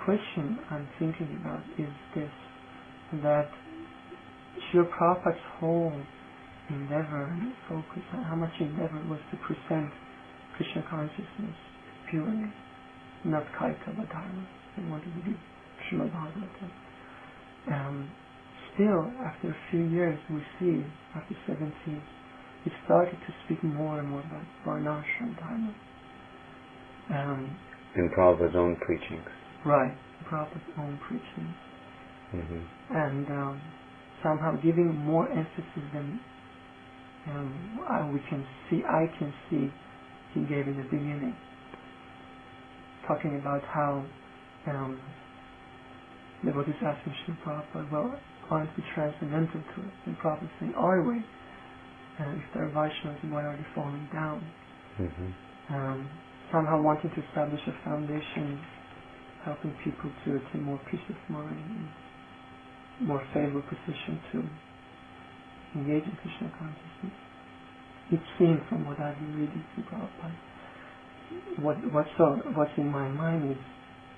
question I'm thinking about is this, that Srila Prabhupada's whole endeavor and focus, how much endeavor was to present Krishna consciousness purely, not Kaika but Dharma. They wanted to do Srimad Bhagavatam. Still, after a few years, we see, after 70s, he started to speak more and more about Varnashram Dharma. In Prabhupada's own preachings. Right, Prabhupada's own preachings. Mm-hmm. And somehow giving more emphasis than I can see he gave in the beginning. Talking about how devotees asking Srila Prabhupada, well, aren't we transcendental to it? And Prabhupada saying, are we? And if they're Vaishnavas, why are they falling down? Mm-hmm. Somehow wanting to establish a foundation, helping people to attain more peace of mind, and more favorable position to engage in Krishna consciousness. It seems from what I've been reading from Prabhupada, what's in my mind is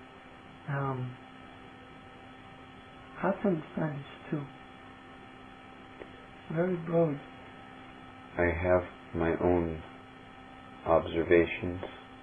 how to understand this too. It's very broad. I have my own observations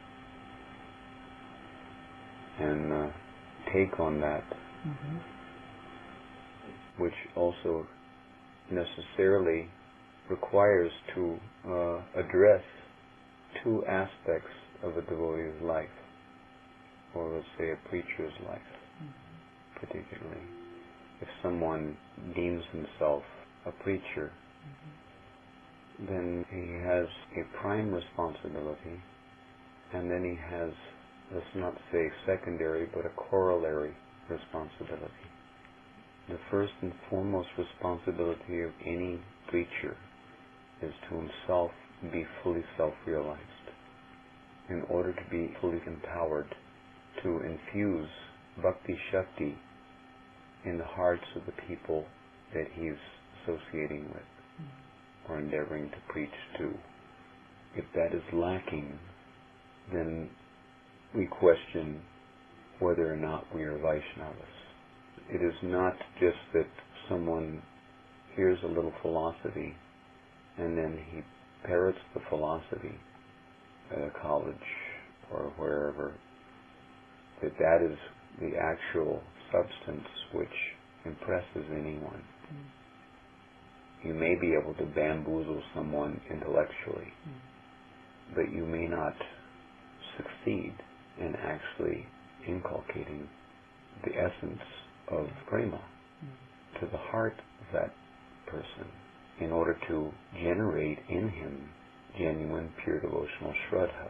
and take on that, mm-hmm. which also necessarily requires to address two aspects of a devotee's life, or let's say a preacher's life, mm-hmm. particularly. If someone deems himself a preacher, mm-hmm. then he has a prime responsibility, and then he has, let's not say secondary, but a corollary responsibility. The first and foremost responsibility of any preacher is to himself be fully self-realized, in order to be fully empowered to infuse bhakti shakti in the hearts of the people that he's associating with, mm-hmm. or endeavoring to preach to. If that is lacking, then we question whether or not we are Vaishnavas. It is not just that someone hears a little philosophy and then he parrots the philosophy at a college or wherever, that is the actual substance which impresses anyone. Mm-hmm. You may be able to bamboozle someone intellectually, mm-hmm. but you may not succeed in actually inculcating the essence of prema to the heart of that person, in order to generate in him genuine pure devotional shraddha.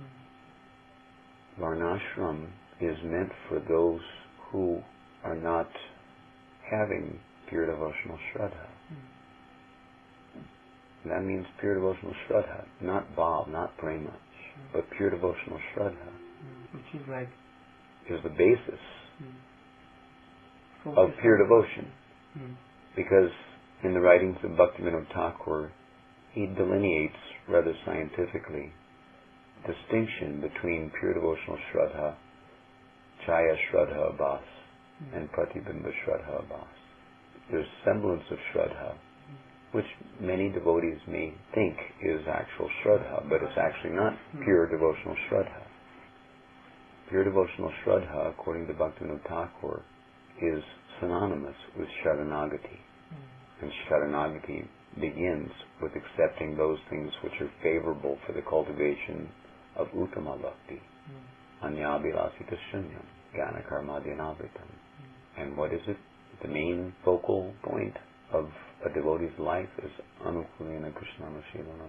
Varnashram is meant for those who are not having pure devotional shraddha. That means pure devotional shraddha, not bhav, not prema, but pure devotional shraddha. Which is like is the basis of pure devotion. Mm. Because in the writings of Bhaktivinoda Thakur, he delineates rather scientifically distinction between pure devotional shraddha, chaya shraddha abhas, and pratibimba shraddha abhas. There's semblance of shraddha, which many devotees may think is actual shraddha, but it's actually not pure devotional shraddha. Pure devotional shraddha, according to Bhaktivinoda Thakur, is synonymous with Sharanagati. And Sharanagati begins with accepting those things which are favorable for the cultivation of Uttama Bhakti. Anyabhilasita shunyam, Jnana Karmadhyanabritam. And what is it? The main focal point of a devotee's life is Anukulena Krishnanushilanam.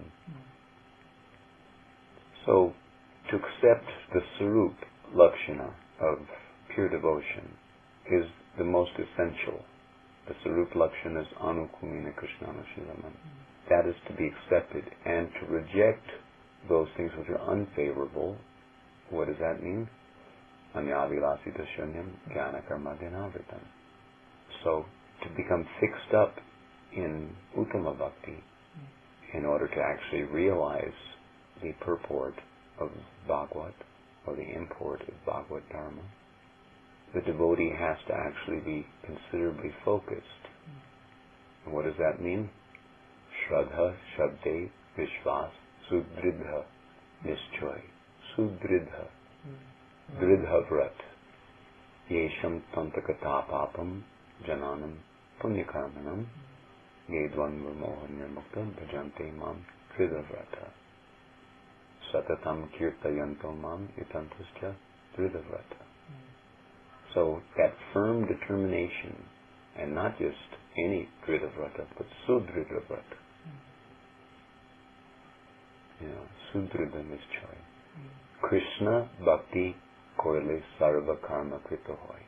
So, to accept the Sarup Lakshana of pure devotion is the most essential. The Sarup Lakshana is Anukulena Krishnanushilanam. That is to be accepted, and to reject those things which are unfavorable. What does that mean? Anyavilasita shunyam jnana karmadhyanabritam. So, to become fixed up in Uttama Bhakti, in order to actually realize the purport of Bhagavad, or the import of Bhagavad Dharma, the devotee has to actually be considerably focused. And what does that mean? Shraddha, Shabde, Vishwas, Sudridha, Nishchoy, Sudridha, Dridha Vrat, Yesham Tantakata Papam, Jananam, Punyakarmanam, Yedvan Virmohan Nirmukta, Bhajante Mam, Dridha Vrata, Satatam Kirtayanto Mam, Itantascha, Dridha Vrata. So that firm determination, and not just any Dridha Vrata, but Sudridha Vrata. Sudridha Nishchoy. Krishna Bhakti Koile Sarva Karma Krita Hoy.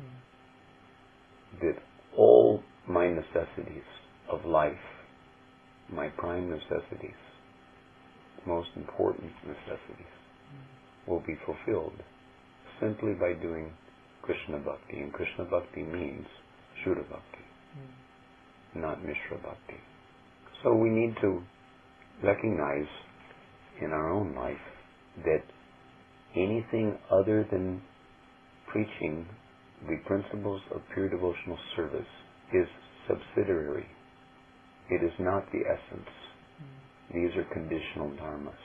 That all my necessities of life, my prime necessities, most important necessities, will be fulfilled simply by doing Krishna Bhakti. And Krishna Bhakti means Shuddha Bhakti, not Mishra Bhakti. So we need to recognize in our own life that anything other than preaching the principles of pure devotional service is subsidiary. It is not the essence. These are conditional dharmas.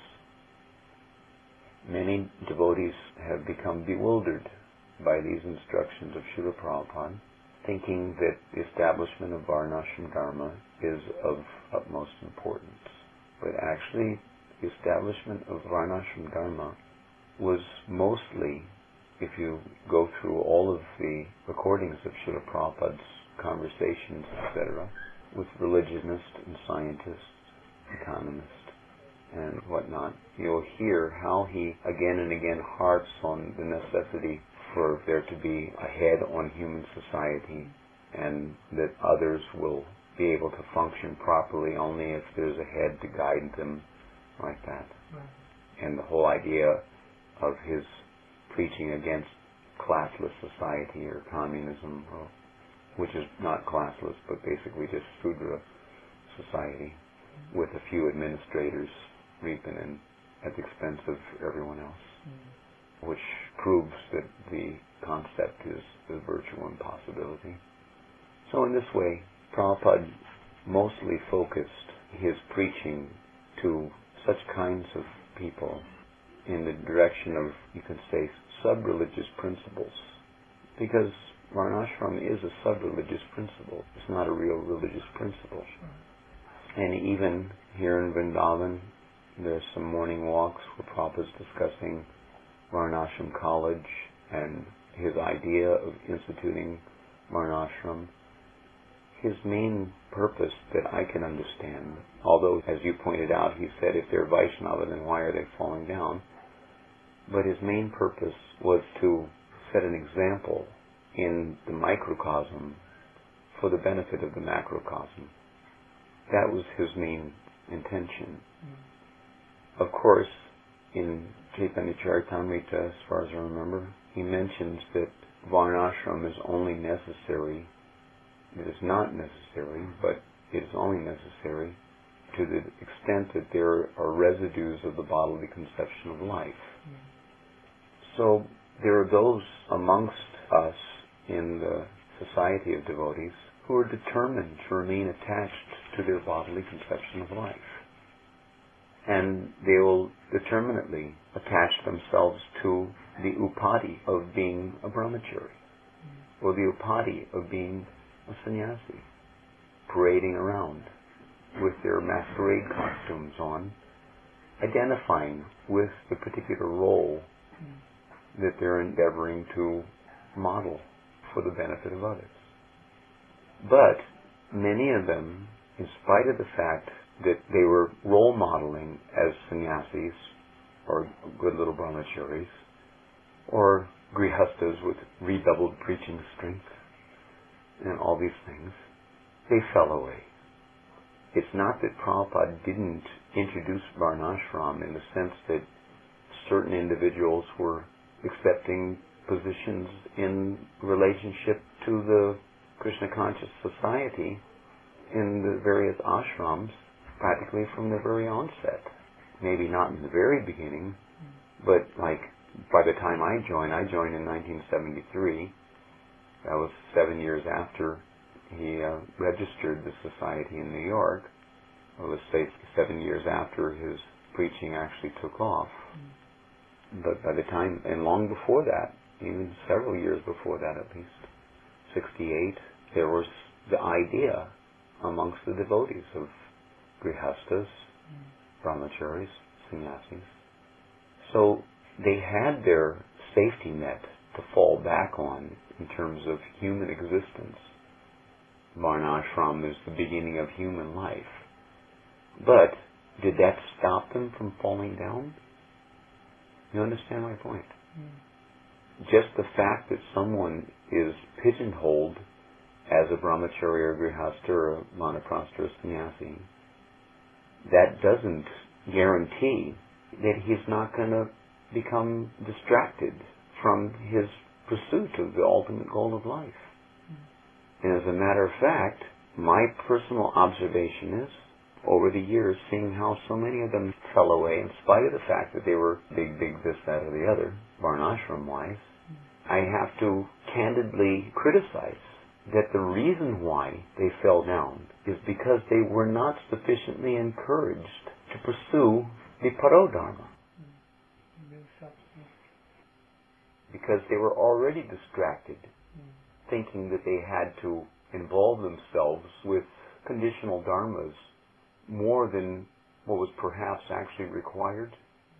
Many devotees have become bewildered by these instructions of Srila Prabhupada, thinking that the establishment of Varnashram Dharma is of utmost importance. But actually, the establishment of Varnashram Dharma was mostly, if you go through all of the recordings of Srila Prabhupada's conversations, etc., with religionists and scientists, economists, and whatnot, you'll hear how he again and again harps on the necessity for there to be a head on human society, and that others will be able to function properly only if there's a head to guide them, like that. Right. And the whole idea of his preaching against classless society or communism, which is not classless, but basically just Sudra society, with a few administrators reaping in at the expense of everyone else, which proves that the concept is a virtual impossibility. So in this way, Prabhupada mostly focused his preaching to such kinds of people in the direction of, you could say, sub-religious principles, because Varnashram is a sub-religious principle. It's not a real religious principle. And even here in Vrindavan, there's some morning walks where Prabhupada's discussing Varnashram College and his idea of instituting Varnashram. His main purpose that I can understand, although as you pointed out, he said if they're Vaishnava, then why are they falling down? But his main purpose was to set an example in the microcosm for the benefit of the macrocosm. That was his main intention. Of course, in Chaitanya Charitamrita, as far as I remember, he mentions that Varnashram is only necessary, it is not necessary, but it is only necessary to the extent that there are residues of the bodily conception of life. So there are those amongst us in the society of devotees who are determined to remain attached to their bodily conception of life. And they will determinately attach themselves to the upadi of being a brahmachari, or the upadi of being a sannyasi, parading around with their masquerade costumes on, identifying with the particular role that they're endeavoring to model for the benefit of others. But many of them, in spite of the fact that they were role modeling as sannyasis, or good little brahmacharis, or grihastas with redoubled preaching strength, and all these things, they fell away. It's not that Prabhupada didn't introduce Varnashram in the sense that certain individuals were accepting positions in relationship to the Krishna conscious society in the various ashrams practically from the very onset. Maybe not in the very beginning, but like by the time I joined in 1973, That was 7 years after he registered the society in New York. Or let's say 7 years after his preaching actually took off. But by the time, and long before that, even several years before that at least, 68, there was the idea amongst the devotees of grihastas, brahmacharis, sannyasis. So they had their safety net to fall back on in terms of human existence. Varnashram is the beginning of human life. But did that stop them from falling down? You understand my point? Just the fact that someone is pigeonholed as a brahmachari or grihastha or a vanaprastha or sannyasi, that doesn't guarantee that he's not going to become distracted from his pursuit of the ultimate goal of life. And as a matter of fact, my personal observation is, over the years, seeing how so many of them fell away in spite of the fact that they were big this, that, or the other, varnashram-wise, I have to candidly criticize that the reason why they fell down is because they were not sufficiently encouraged to pursue the parodharma. Because they were already distracted, thinking that they had to involve themselves with conditional dharmas more than what was perhaps actually required,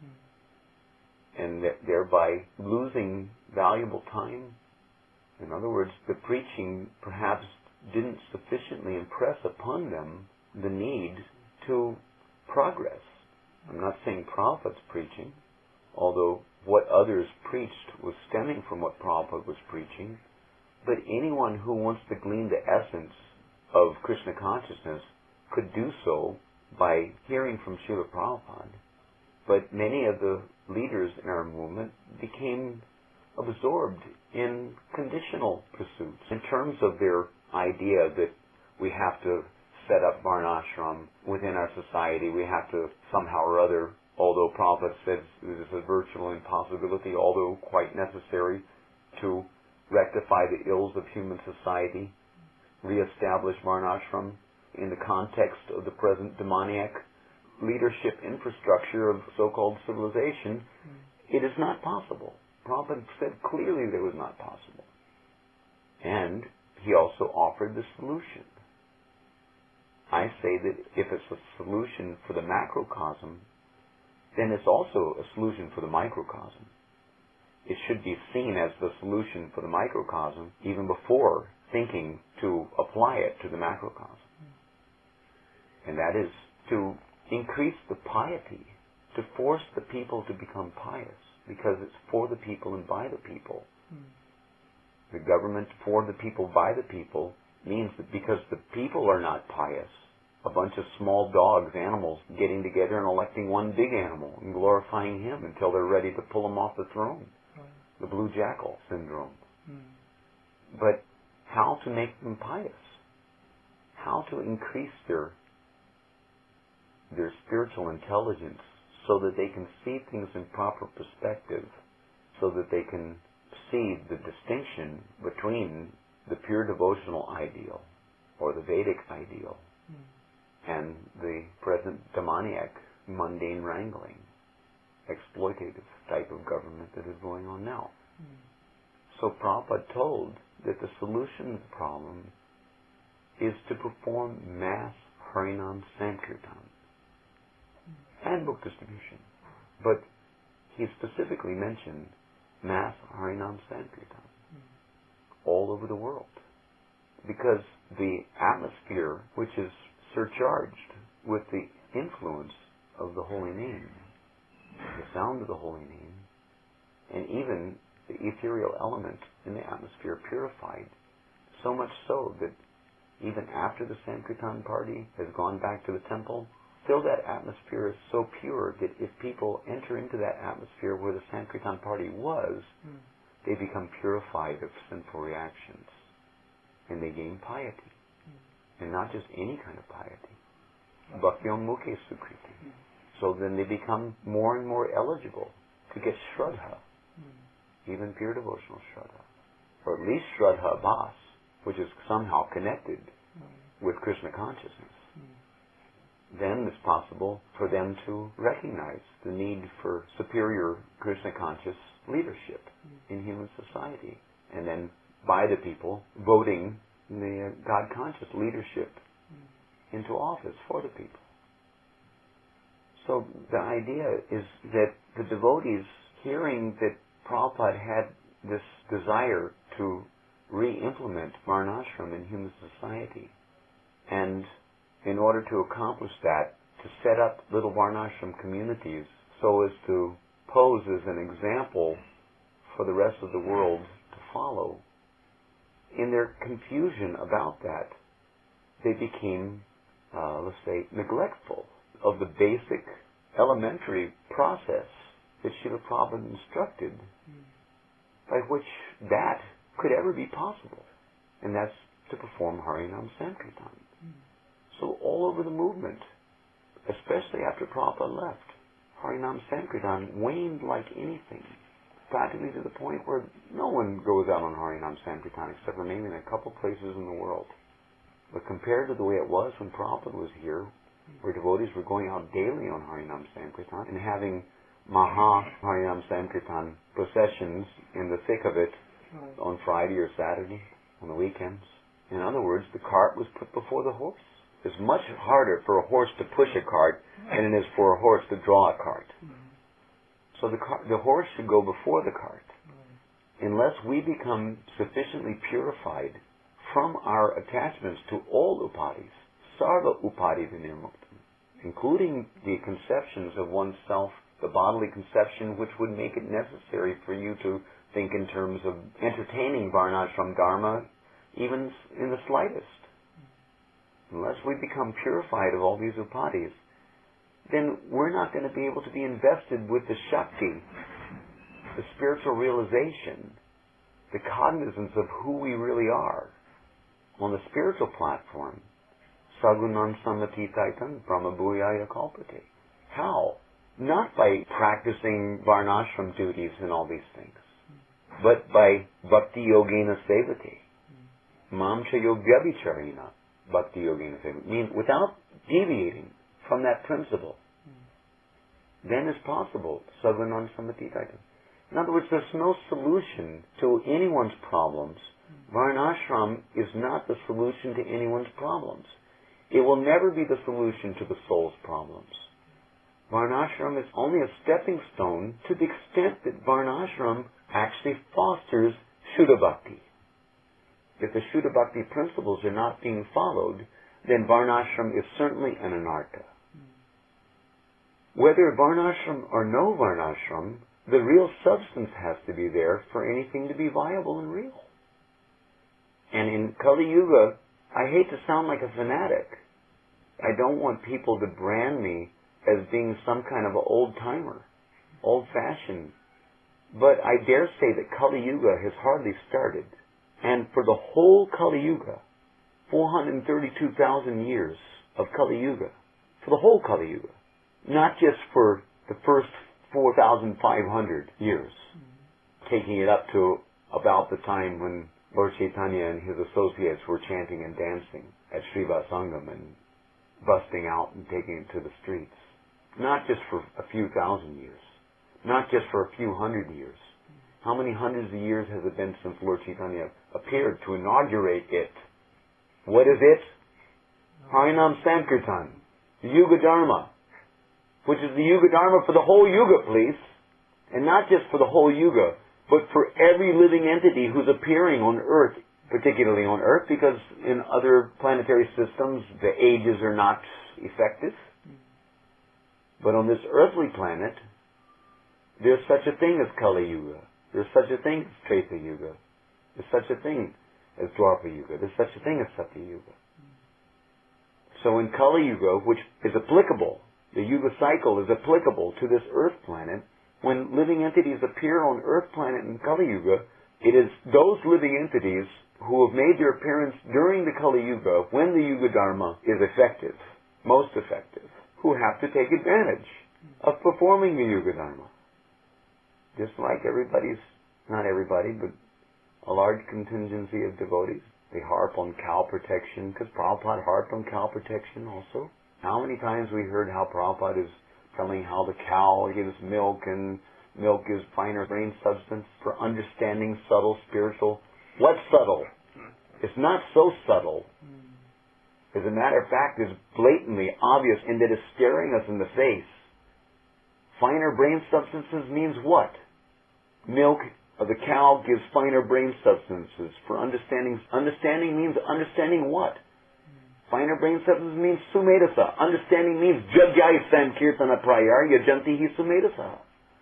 and that thereby losing valuable time. In other words, the preaching perhaps didn't sufficiently impress upon them the need to progress. I'm not saying Prabhupada's preaching, although what others preached was stemming from what Prabhupada was preaching, but anyone who wants to glean the essence of Krishna consciousness could do so by hearing from Srila Prabhupada. But many of the leaders in our movement became absorbed in conditional pursuits in terms of their idea that we have to set up varnashram within our society. We have to somehow or other, although Prabhupada says this is a virtual impossibility, although quite necessary to rectify the ills of human society, reestablish varnashram in the context of the present demoniac leadership infrastructure of so-called civilization. It is not possible. Prabhupada said clearly that it was not possible. And he also offered the solution. I say that if it's a solution for the macrocosm, then it's also a solution for the microcosm. It should be seen as the solution for the microcosm even before thinking to apply it to the macrocosm. And that is to increase the piety, to force the people to become pious, because it's for the people and by the people. The government for the people, by the people, means that because the people are not pious, a bunch of small dogs, animals, getting together and electing one big animal and glorifying him until they're ready to pull him off the throne. The blue jackal syndrome. But how to make them pious? How to increase their spiritual intelligence so that they can see things in proper perspective, so that they can see the distinction between the pure devotional ideal or the Vedic ideal and the present demoniac, mundane wrangling, exploitative type of government that is going on now. So Prabhupada told that the solution to the problem is to perform mass Harinam Sankirtan and book distribution. But he specifically mentioned mass Harinam Sankirtan all over the world, because the atmosphere, which is surcharged with the influence of the holy name, the sound of the holy name, and even the ethereal element in the atmosphere purified, so much so that even after the Sankirtan party has gone back to the temple, still that atmosphere is so pure that if people enter into that atmosphere where the Sankirtan party was, they become purified of sinful reactions, and they gain piety. And not just any kind of piety. Bhaktyam Mukhe Sukriti. So then they become more and more eligible to get Shraddha, even pure devotional Shraddha, or at least Shraddha Bhas, which is somehow connected with Krishna consciousness, then it's possible for them to recognize the need for superior Krishna conscious leadership in human society, and then by the people voting the God conscious leadership into office for the people. So the idea is that the devotees, hearing that Prabhupada had this desire to re-implement Varnashram in human society, and in order to accomplish that, to set up little Varnashram communities so as to pose as an example for the rest of the world to follow, in their confusion about that, they became, let's say, neglectful of the basic elementary process that Srila Prabhupada instructed by which that could ever be possible, and that's to perform Harinam Sankirtan. So all over the movement, especially after Prabhupada left, Harinam Sankirtan waned like anything, practically to the point where no one goes out on Harinam Sankirtan except for maybe in a couple places in the world. But compared to the way it was when Prabhupada was here, where devotees were going out daily on Harinam Sankirtan and having Maha Harinam Sankirtan processions in the thick of it on Friday or Saturday, on the weekends. In other words, the cart was put before the horse. It's much harder for a horse to push a cart than it is for a horse to draw a cart. So the horse should go before the cart. Unless we become sufficiently purified from our attachments to all upadis, sarva upadi vinirmuktam, including the conceptions of oneself, the bodily conception which would make it necessary for you to think in terms of entertaining Varnashram Dharma, even in the slightest. Unless we become purified of all these upadis, then we're not going to be able to be invested with the Shakti, the spiritual realization, the cognizance of who we really are. On the spiritual platform, Sagunan Samatitaitan Brahmabhuyaya Kalpate. How? Not by practicing Varnashram duties and all these things, but by Bhakti Yogena Sevate. Mamcha Yogyabhicharina Bhakti Yogena Sevate. Means without deviating from that principle, then is possible Sagunan Samatitaitan. In other words, there's no solution to anyone's problems. Varnashram is not the solution to anyone's problems. It will never be the solution to the soul's problems. Varnashram is only a stepping stone to the extent that Varnashram actually fosters Shuddha Bhakti. If the Shuddha Bhakti principles are not being followed, then Varnashram is certainly an anartha. Whether Varnashram or no Varnashram, the real substance has to be there for anything to be viable and real. And in Kali Yuga, I hate to sound like a fanatic. I don't want people to brand me as being some kind of an old-timer, old-fashioned. But I dare say that Kali Yuga has hardly started. And for the whole Kali Yuga, 432,000 years of Kali Yuga, for the whole Kali Yuga, not just for the first 4,500 years, taking it up to about the time when Lord Chaitanya and his associates were chanting and dancing at Srivasangam and busting out and taking it to the streets. Not just for a few thousand years. Not just for a few hundred years. How many hundreds of years has it been since Lord Chaitanya appeared to inaugurate it? What is it? Harinam Sankirtan, the Yuga Dharma, which is the Yuga Dharma for the whole Yuga, please. And not just for the whole Yuga, but for every living entity who's appearing on Earth, particularly on Earth, because in other planetary systems the ages are not effective. But on this earthly planet, there's such a thing as Kali Yuga. There's such a thing as Treta Yuga. There's such a thing as Dwapara Yuga. There's such a thing as Satya Yuga. So in Kali Yuga, which is applicable, the Yuga cycle is applicable to this Earth planet, when living entities appear on Earth planet in Kali Yuga, it is those living entities who have made their appearance during the Kali Yuga, when the Yuga Dharma is effective, most effective, who have to take advantage of performing the Yuga Dharma. Just like everybody's, not everybody, but a large contingency of devotees. They harp on cow protection, because Prabhupada harped on cow protection also. How many times we heard how Prabhupada is telling how the cow gives milk, and milk gives finer brain substance for understanding subtle spiritual. What's subtle? It's not so subtle. As a matter of fact, it's blatantly obvious in that it's staring us in the face. Finer brain substances means what? Milk of the cow gives finer brain substances for understanding. Understanding means understanding what? Finer brain substances means sumedasa. Understanding means jagyai sankirtana prayar yajantihi sumedasa.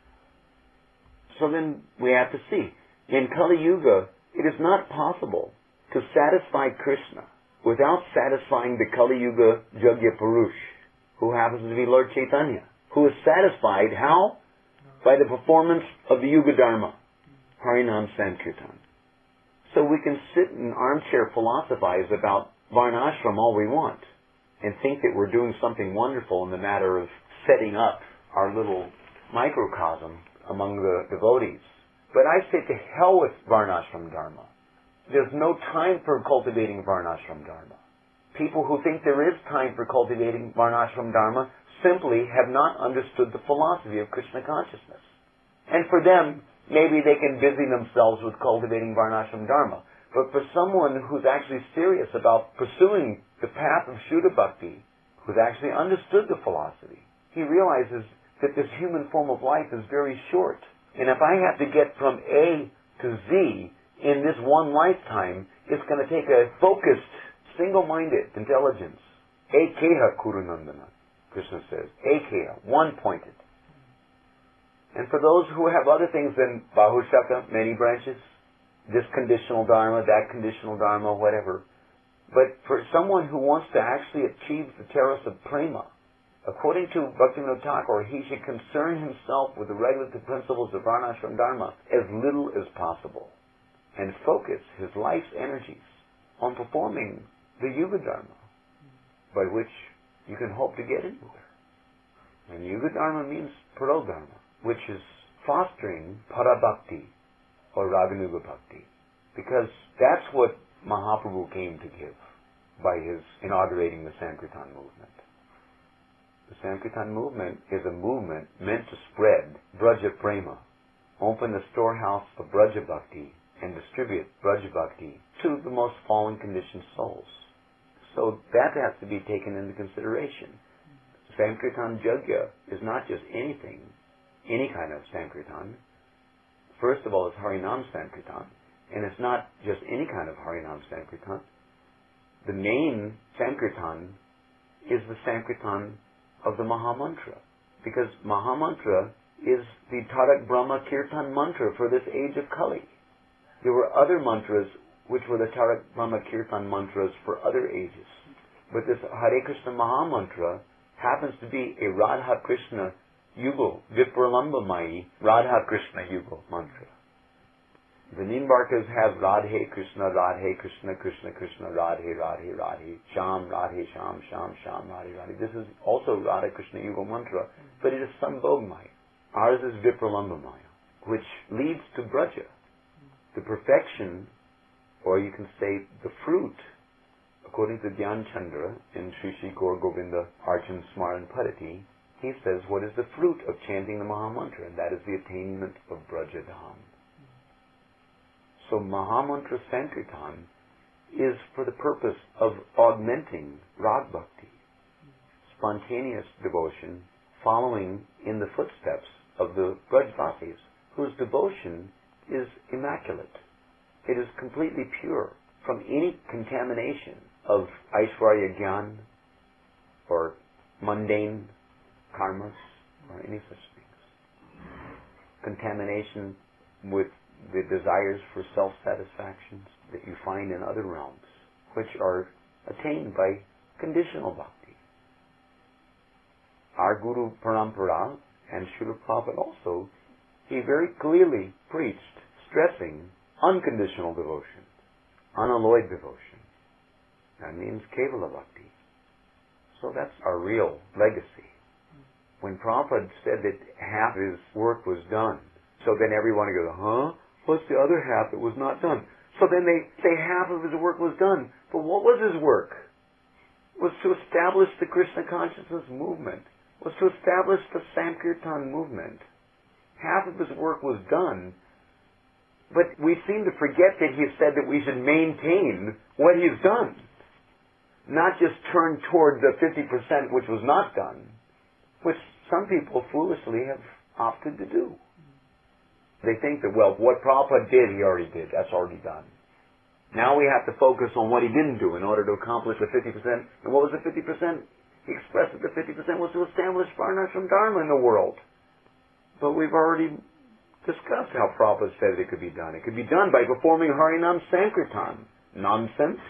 So then we have to see. In Kali Yuga, it is not possible to satisfy Krishna without satisfying the Kali Yuga Jagya Purush, who happens to be Lord Chaitanya, who is satisfied how? By the performance of the Yuga Dharma, Harinam Sankirtan. So we can sit in armchair philosophize about Varnashram all we want and think that we're doing something wonderful in the matter of setting up our little microcosm among the devotees. But I say to hell with Varnashram Dharma. There's no time for cultivating Varnashram Dharma. People who think there is time for cultivating Varnashram Dharma simply have not understood the philosophy of Krishna consciousness. And for them, maybe they can busy themselves with cultivating Varnashram Dharma. But for someone who's actually serious about pursuing the path of Shuddha Bhakti, who's actually understood the philosophy, he realizes that this human form of life is very short. And if I have to get from A to Z in this one lifetime, it's going to take a focused, single-minded intelligence. Ekeha Kurunandana, Krishna says. Ekeha, one-pointed. And for those who have other things than Bahushaka, many branches, this conditional dharma, that conditional dharma, whatever. But for someone who wants to actually achieve the terrace of prema, according to Bhaktivinoda Thakur, he should concern himself with the regulative principles of Varnashram Dharma as little as possible, and focus his life's energies on performing the Yuga Dharma, by which you can hope to get anywhere. And Yuga Dharma means Paro Dharma, which is fostering Parabhakti or Raganuga Bhakti, because that's what Mahaprabhu came to give by his inaugurating the Sankirtan movement. The Sankirtan movement is a movement meant to spread Braja Prema, open the storehouse of Braja Bhakti, and distribute Braja Bhakti to the most fallen conditioned souls. So that has to be taken into consideration. Sankirtan Jagya is not just anything, any kind of Sankirtan. First of all, it's Harinam Sankirtan, and it's not just any kind of Harinam Sankirtan. The main Sankirtan is the Sankirtan of the Mahamantra, because Mahamantra is the Tarak Brahma Kirtan mantra for this age of Kali. There were other mantras which were the Tarak Brahma Kirtan mantras for other ages. But this Hare Krishna Mahamantra happens to be a Radha Krishna Yugal, Vipralamba Mai Radha Krishna Yugal mantra. The Nimbarkas have Radhe Krishna, Krishna Krishna, Radhe, Radhe, Radhe, Sham, Radhe, Sham, Sham, Sham, Radhe, Radhe. This is also Radha Krishna Yugal mantra, but it is Sambhog Maya. Ours is Vipralamba Maya, which leads to Braja. The perfection, or you can say the fruit, according to Dhyan Chandra in Sri Sri Gaur Govinda Archan Smaran Padati, he says, what is the fruit of chanting the Mahamantra? And that is the attainment of Braja Dham. So Mahamantra Sankirtan is for the purpose of augmenting Rag Bhakti, spontaneous devotion, following in the footsteps of the Brajvasis, whose devotion is immaculate. It is completely pure from any contamination of Aishwarya Gyan or mundane karmas or any such things. Contamination with the desires for self-satisfactions that you find in other realms, which are attained by conditional bhakti. Our Guru Parampara and Srila Prabhupada also, he very clearly preached, stressing unconditional devotion, unalloyed devotion. That means Kevala Bhakti. So that's our real legacy. When Prabhupada said that half his work was done, so then everyone goes, huh? What's the other half that was not done? So then they say half of his work was done. But what was his work? It was to establish the Krishna consciousness movement. It was to establish the Sankirtan movement. Half of his work was done. But we seem to forget that he said that we should maintain what he's done. Not just turn toward the 50% which was not done, which some people foolishly have opted to do. They think that, well, what Prabhupada did, he already did. That's already done. Now we have to focus on what he didn't do in order to accomplish the 50%. And what was the 50%? He expressed that the 50% was to establish Varnashram Dharma in the world. But we've already discussed how Prabhupada said it could be done. It could be done by performing Harinam Sankirtan. Nonsense.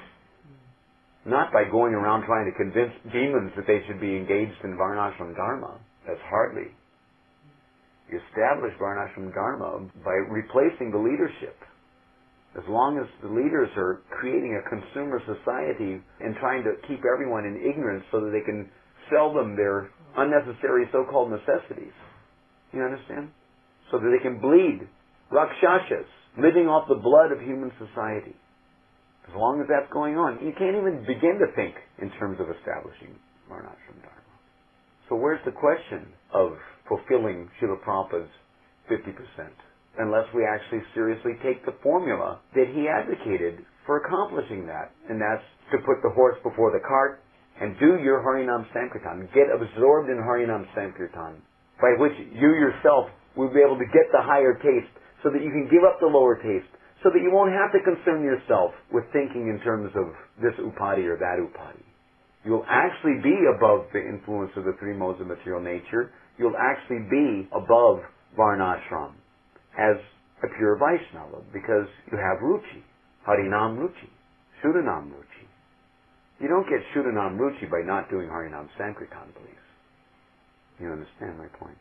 Not by going around trying to convince demons that they should be engaged in Varnashram Dharma. That's hardly. You establish Varnashram Dharma by replacing the leadership. As long as the leaders are creating a consumer society and trying to keep everyone in ignorance so that they can sell them their unnecessary so-called necessities. You understand? So that they can bleed. Rakshashas, living off the blood of human society. As long as that's going on, you can't even begin to think in terms of establishing Varnashram Dharma. So where's the question of fulfilling Srila Prabhupada's 50%? Unless we actually seriously take the formula that he advocated for accomplishing that. And that's to put the horse before the cart and do your Harinam Sankirtan. Get absorbed in Harinam Sankirtan, by which you yourself will be able to get the higher taste so that you can give up the lower taste, so that you won't have to concern yourself with thinking in terms of this upadi or that upadi. You'll actually be above the influence of the three modes of material nature. You'll actually be above Varnashram as a pure Vaishnava, because you have Ruchi, Harinam Ruchi, Shuddhanam Ruchi. You don't get Shuddhanam Ruchi by not doing Harinam Sankirtan, please. You understand my point?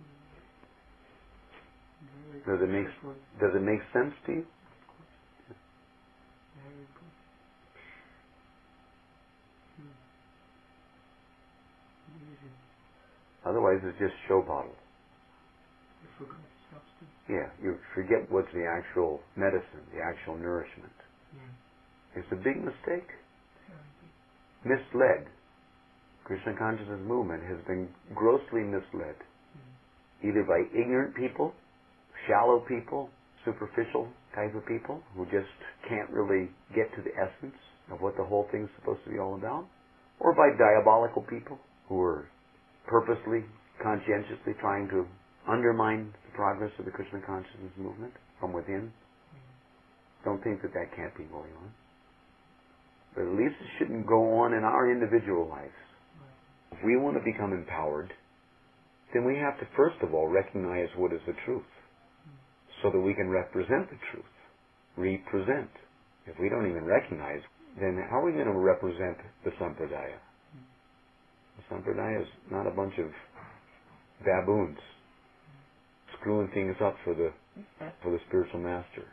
Does it make sense to you? Very good. Amazing. Otherwise it's just show bottle. You forgot substance. Yeah, you forget what's the actual medicine, the actual nourishment. It's a big mistake. Misled. Krishna consciousness movement has been grossly misled. Either by ignorant people, shallow people, superficial type of people who just can't really get to the essence of what the whole thing's supposed to be all about, or by diabolical people who are purposely, conscientiously trying to undermine the progress of the Krishna consciousness movement from within. Don't think that that can't be going on. But at least it shouldn't go on in our individual lives. If we want to become empowered, then we have to first of all recognize what is the truth, so that we can represent the truth, represent. If we don't even recognize, then how are we going to represent the Sampradaya? The Sampradaya is not a bunch of baboons screwing things up for the spiritual master.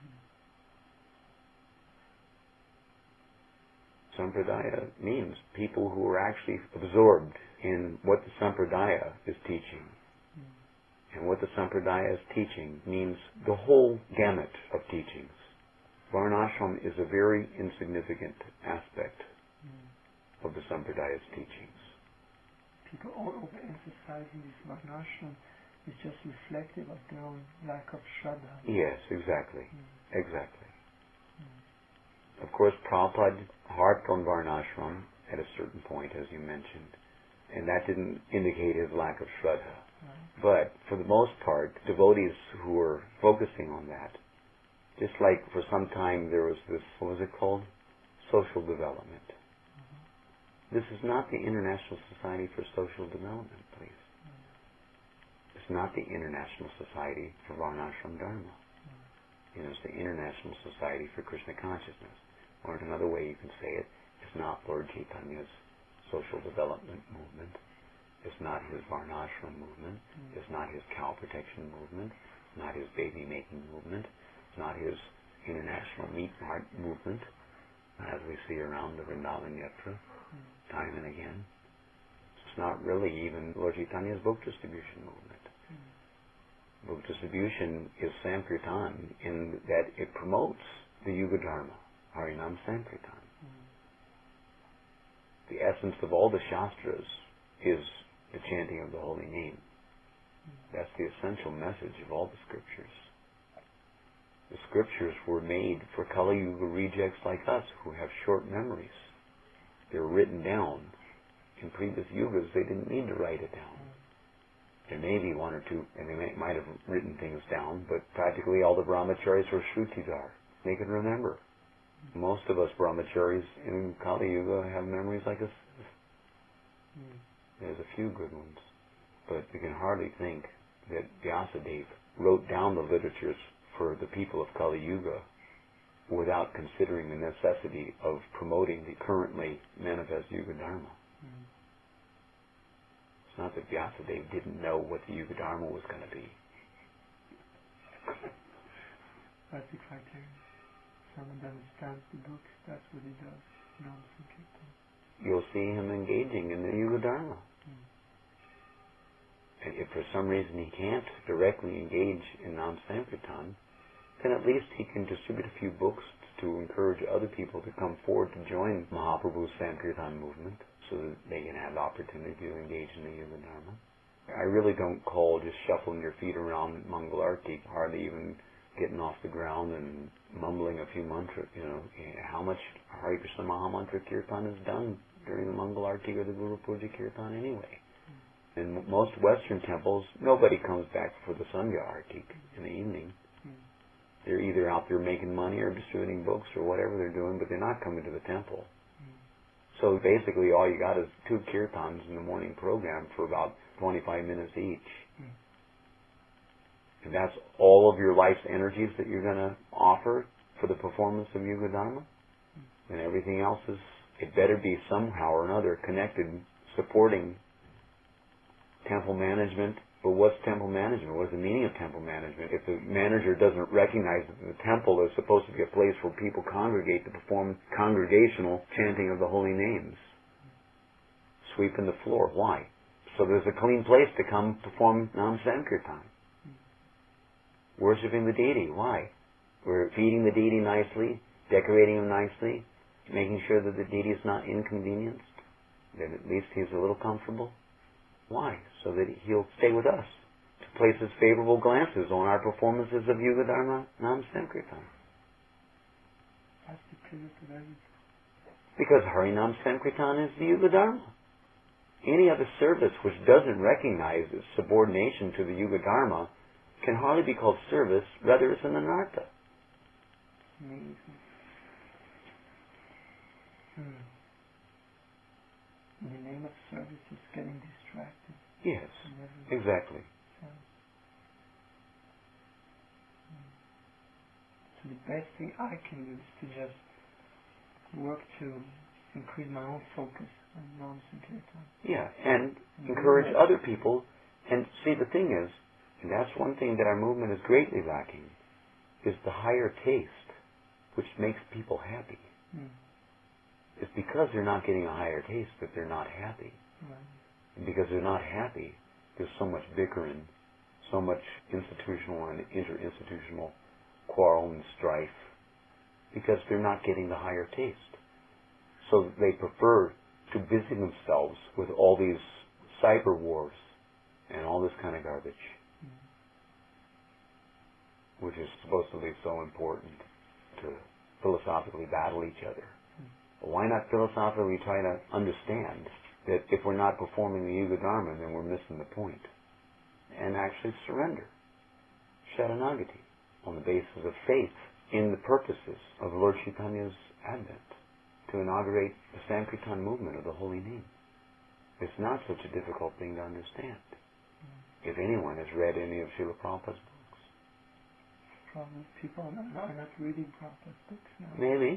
Sampradaya means people who are actually absorbed in what the Sampradaya is teaching. And what the Sampradaya is teaching means the whole gamut of teachings. Varnashram is a very insignificant aspect of the Sampradaya's teachings. People all overemphasizing this Varnashram is just reflective of their own lack of Shraddha. Yes, exactly. Exactly. Of course, Prabhupada harped on Varnashram at a certain point, as you mentioned, and that didn't indicate his lack of Shraddha. But for the most part, devotees who were focusing on that, just like for some time there was this, what was it called? Social development. This is not the International Society for Social Development, please. It's not the International Society for Varnashram Dharma. It's the International Society for Krishna Consciousness. Or another way you can say it, it's not Lord Chaitanya's social development movement. It's not his Varnashram movement. It's not his cow protection movement. It's not his baby making movement. It's not his international meat mart movement, as we see around the Vrindavan Yatra time and again. It's not really even Lord Chaitanya's book distribution movement. book distribution is Sankirtan in that it promotes the Yuga Dharma, Harinam Sankirtan. The essence of all the Shastras is the chanting of the holy name. That's the essential message of all the scriptures. The scriptures were made for Kali Yuga rejects like us who have short memories. They were written down. In previous yugas, they didn't need to write it down. There may be one or two, and they might have written things down, but practically all the brahmacharis were Shrutidhar. They could remember. Most of us brahmacharis in Kali Yuga have memories like us. There's a few good ones, but we can hardly think that Vyasadeva wrote down the literatures for the people of Kali Yuga without considering the necessity of promoting the currently manifest Yuga Dharma. It's not that Vyasadeva didn't know what the Yuga Dharma was going to be. That's the criteria. Someone understands the book, that's what he does. You'll see him engaging in the Yuga Dharma. And if for some reason he can't directly engage in Nam Sankirtan, then at least he can distribute a few books to encourage other people to come forward to join Mahaprabhu's Sankirtan movement so that they can have the opportunity to engage in the Yuga Dharma. I really don't call just shuffling your feet around Mangalarti, hardly even getting off the ground and mumbling a few mantras. How much Hare Krishna Mahamantra Kirtan is done during the Mangalarti or the Guru Puja Kirtan anyway. In most Western temples, nobody comes back for the Sandhya Arti in the evening. They're either out there making money or distributing books or whatever they're doing, but they're not coming to the temple. So basically all you got is 2 kirtans in the morning program for about 25 minutes each. And that's all of your life's energies that you're going to offer for the performance of Yuga Dharma. And everything else it better be somehow or another connected, supporting temple management. But what's temple management? What's the meaning of temple management? If the manager doesn't recognize that the temple is supposed to be a place where people congregate to perform congregational chanting of the holy names. Sweeping the floor. Why? So there's a clean place to come perform Nam Sankirtan. Worshipping the deity. Why? We're feeding the deity nicely, decorating him nicely, making sure that the deity is not inconvenienced, that at least he's a little comfortable. Why? So that he'll stay with us, to place his favorable glances on our performances of Yuga Dharma Nam Sankirtan. That's the pivot of everything. Because Harinam Sankirtan is the Yuga Dharma. Any other service which doesn't recognize its subordination to the Yuga Dharma can hardly be called service, rather it's an anartha. Amazing. In the name of service, it's getting distracted. Yes, exactly. So the best thing I can do is to just work to increase my own focus on Nam Sankirtan. Yeah, and encourage other people. And see, the thing is, and that's one thing that our movement is greatly lacking, is the higher taste, which makes people happy. It's because they're not getting a higher taste that they're not happy. And because they're not happy, there's so much bickering, so much institutional and interinstitutional quarrel and strife, because they're not getting the higher taste. So they prefer to busy themselves with all these cyber wars and all this kind of garbage, which is supposedly so important to philosophically battle each other. Why not philosophically try to understand that if we're not performing the Yuga Dharma, then we're missing the point, and actually surrender, Sharanagati, on the basis of faith in the purposes of Lord Chaitanya's advent, to inaugurate the Sankirtan movement of the holy name. It's not such a difficult thing to understand. If anyone has read any of Srila Prabhupada's books. Probably people are not reading Prabhupada's books now. Maybe.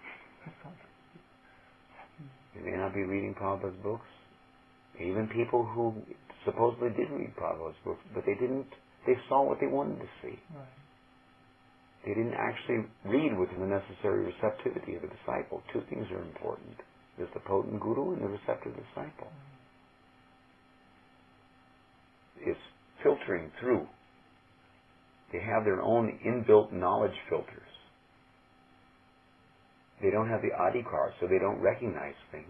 They may not be reading Prabhupada's books. Even people who supposedly did read Prabhupada's books, but they saw what they wanted to see. Right. They didn't actually read with the necessary receptivity of a disciple. 2 things are important. There's the potent guru and the receptive disciple. It's filtering through They have their own inbuilt knowledge filters. They don't have the adhikar, so they don't recognize things.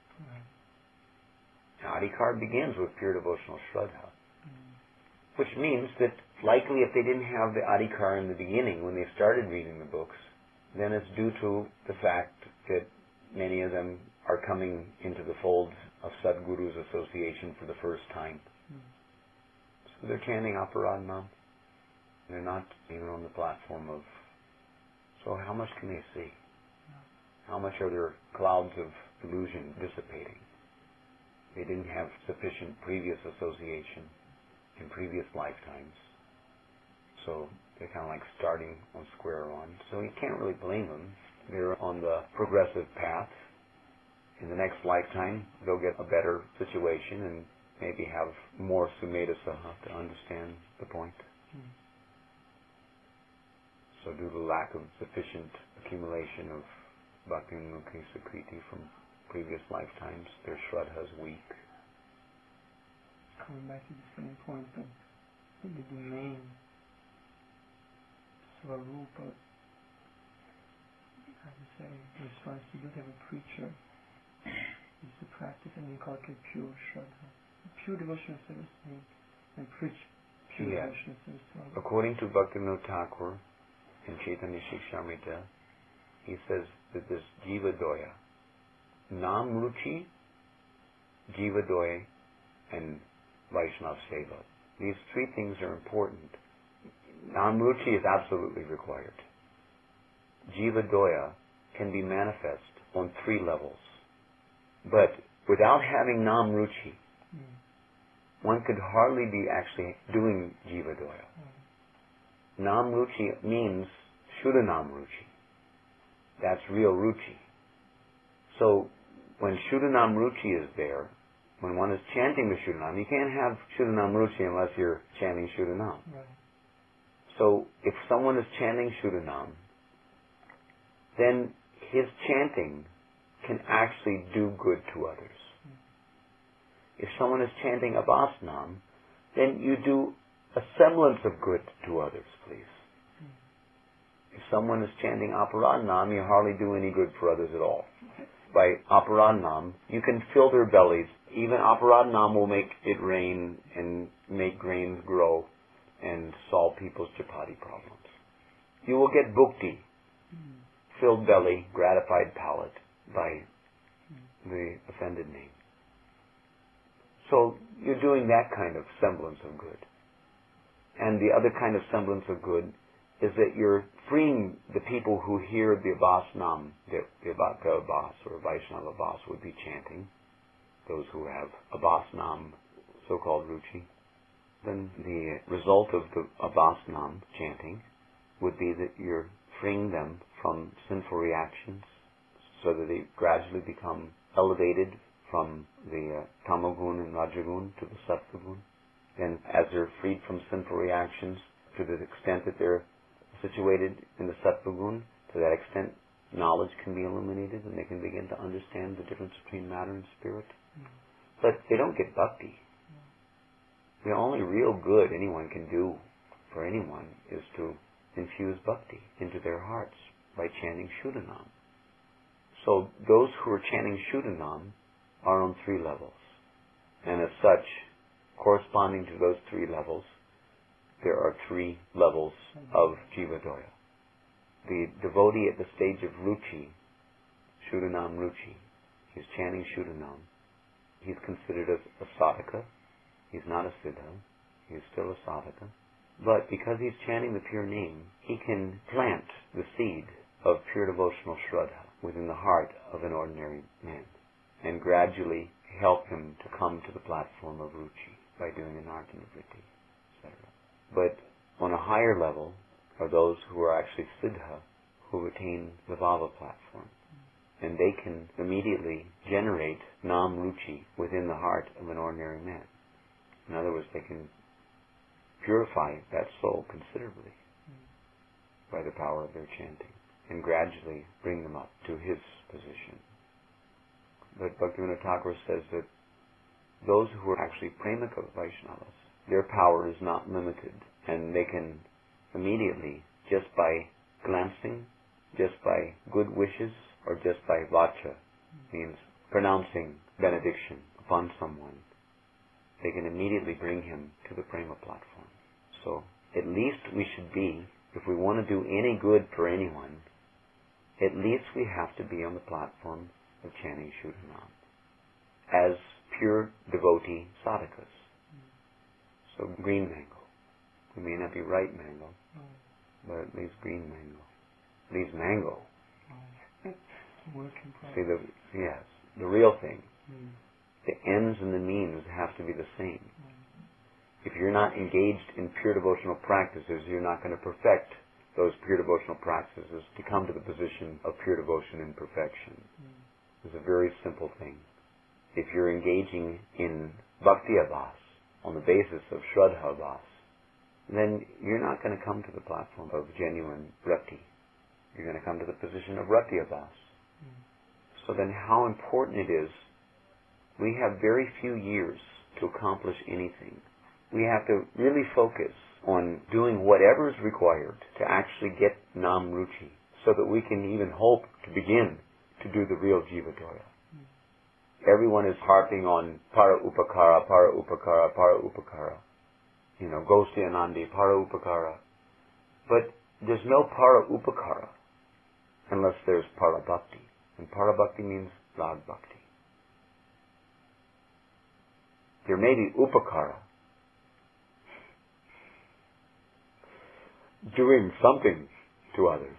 Adhikar begins with pure devotional shraddha, which means that likely if they didn't have the adhikar in the beginning when they started reading the books, then it's due to the fact that many of them are coming into the fold of Sadguru's association for the first time. So they're chanting Aparadnam. They're not even on the platform of... So how much can they see? How much are their clouds of illusion dissipating? They didn't have sufficient previous association in previous lifetimes. So they're kind of like starting on square one. So you can't really blame them. They're on the progressive path. In the next lifetime, they'll get a better situation and maybe have more sumedha saha to understand the point. So due to lack of sufficient accumulation of Bhakti-mukhi Sukriti from previous lifetimes, their shraddha is weak. Coming back to the same point, but the main swarupa, how to say, the responsibility of a preacher is to practice and inculcate pure shraddha, pure devotional service, and preach pure devotional service to others. According to Bhaktivinoda Thakur in Chaitanya Shikshamrita, he says that this Jiva Doya, Nam Ruchi, Jiva Doya, and Vaishnav Seva. These three things are important. Nam Ruchi is absolutely required. Jiva Doya can be manifest on three levels. But without having Nam Ruchi, one could hardly be actually doing Jiva Doya. Nam Ruchi means Shuddha Nam Ruchi. That's real Ruchi. So when Shuddha Nam Ruchi is there, when one is chanting the Shuddha Nam, you can't have Shuddha Nam Ruchi unless you're chanting Shuddha Nam. Right. So if someone is chanting Shuddha Nam, then his chanting can actually do good to others. If someone is chanting Abhasnam, then you do a semblance of good to others, please. If someone is chanting Aparadnam, you hardly do any good for others at all. By Aparadnam, you can fill their bellies. Even Aparadnam will make it rain and make grains grow and solve people's chapati problems. You will get bhukti, filled belly, gratified palate by the offended name. So you're doing that kind of semblance of good. And the other kind of semblance of good is that you're freeing the people who hear the Abhasnam, the Abhas or Vaishnava Abhas would be chanting, those who have Abhasnam, so-called Ruchi. Then the result of the Abhasnam chanting would be that you're freeing them from sinful reactions so that they gradually become elevated from the Tamagun and Rajagun to the Sattvagun. And as they're freed from sinful reactions to the extent that they're situated in the Sattvagun, to that extent knowledge can be illuminated and they can begin to understand the difference between matter and spirit. But they don't get bhakti. The only real good anyone can do for anyone is to infuse bhakti into their hearts by chanting Shuddhanam. So those who are chanting Shuddhanam are on three levels. And as such, corresponding to those three levels, there are three levels of Jiva Doya. The devotee at the stage of Ruchi, Shuddhanam Ruchi, he's chanting Shuddhanam. He's considered as a sadhaka. He's not a siddha. He's still a sadhaka. But because he's chanting the pure name, he can plant the seed of pure devotional shraddha within the heart of an ordinary man and gradually help him to come to the platform of Ruchi by doing an Artha-nivritti, etc. But on a higher level are those who are actually siddha, who attain the Bhava platform. And they can immediately generate Nam Ruchi within the heart of an ordinary man. In other words, they can purify that soul considerably by the power of their chanting and gradually bring them up to his position. But Bhaktivinoda Thakur says that those who are actually Premika Vaishnavas, their power is not limited and they can immediately just by glancing, just by good wishes, or just by vacha, means pronouncing benediction upon someone. They can immediately bring him to the prema platform. So at least we should be, if we want to do any good for anyone, at least we have to be on the platform of chanting Shuddhanam as pure devotee sadhakas. So green mango. We may not be ripe mango, but at least green mango. At least mango. Work in progress. See, the real thing. The ends and the means have to be the same. If you're not engaged in pure devotional practices, you're not going to perfect those pure devotional practices to come to the position of pure devotion and perfection. It's a very simple thing. If you're engaging in bhakti avas on the basis of shraddha avas, then you're not going to come to the platform of genuine rati. You're going to come to the position of rati avas. So then how important it is, we have very few years to accomplish anything. We have to really focus on doing whatever is required to actually get Nam Ruchi, so that we can even hope to begin to do the real Jivadvaya. Everyone is harping on para upakara, para upakara, para upakara. Gosti Anandi, para upakara. But there's no para upakara unless there's para bhakti. And para bhakti means rag bhakti. There may be upakara, doing something to others.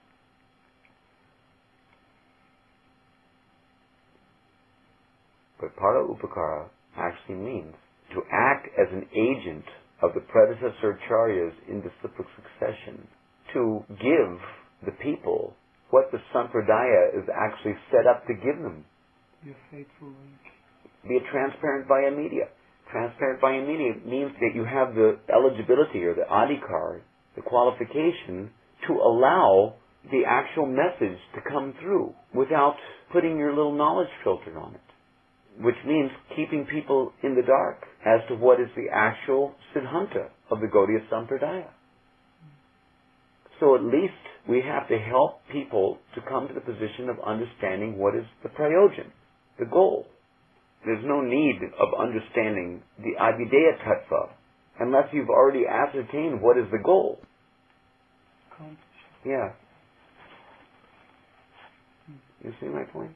But para upakara actually means to act as an agent of the predecessor acharyas in disciplic succession, to give the people what the sampradaya is actually set up to give them. Be a faithful link. Be a transparent vaya media. Transparent vaya media means that you have the eligibility or the adhikar, the qualification to allow the actual message to come through without putting your little knowledge filter on it. Which means keeping people in the dark as to what is the actual siddhanta of the Gaudiya Sampradaya. So at least we have to help people to come to the position of understanding what is the prayojan, the goal. There's no need of understanding the Abhideya Tattva unless you've already ascertained what is the goal. Yeah. You see my point?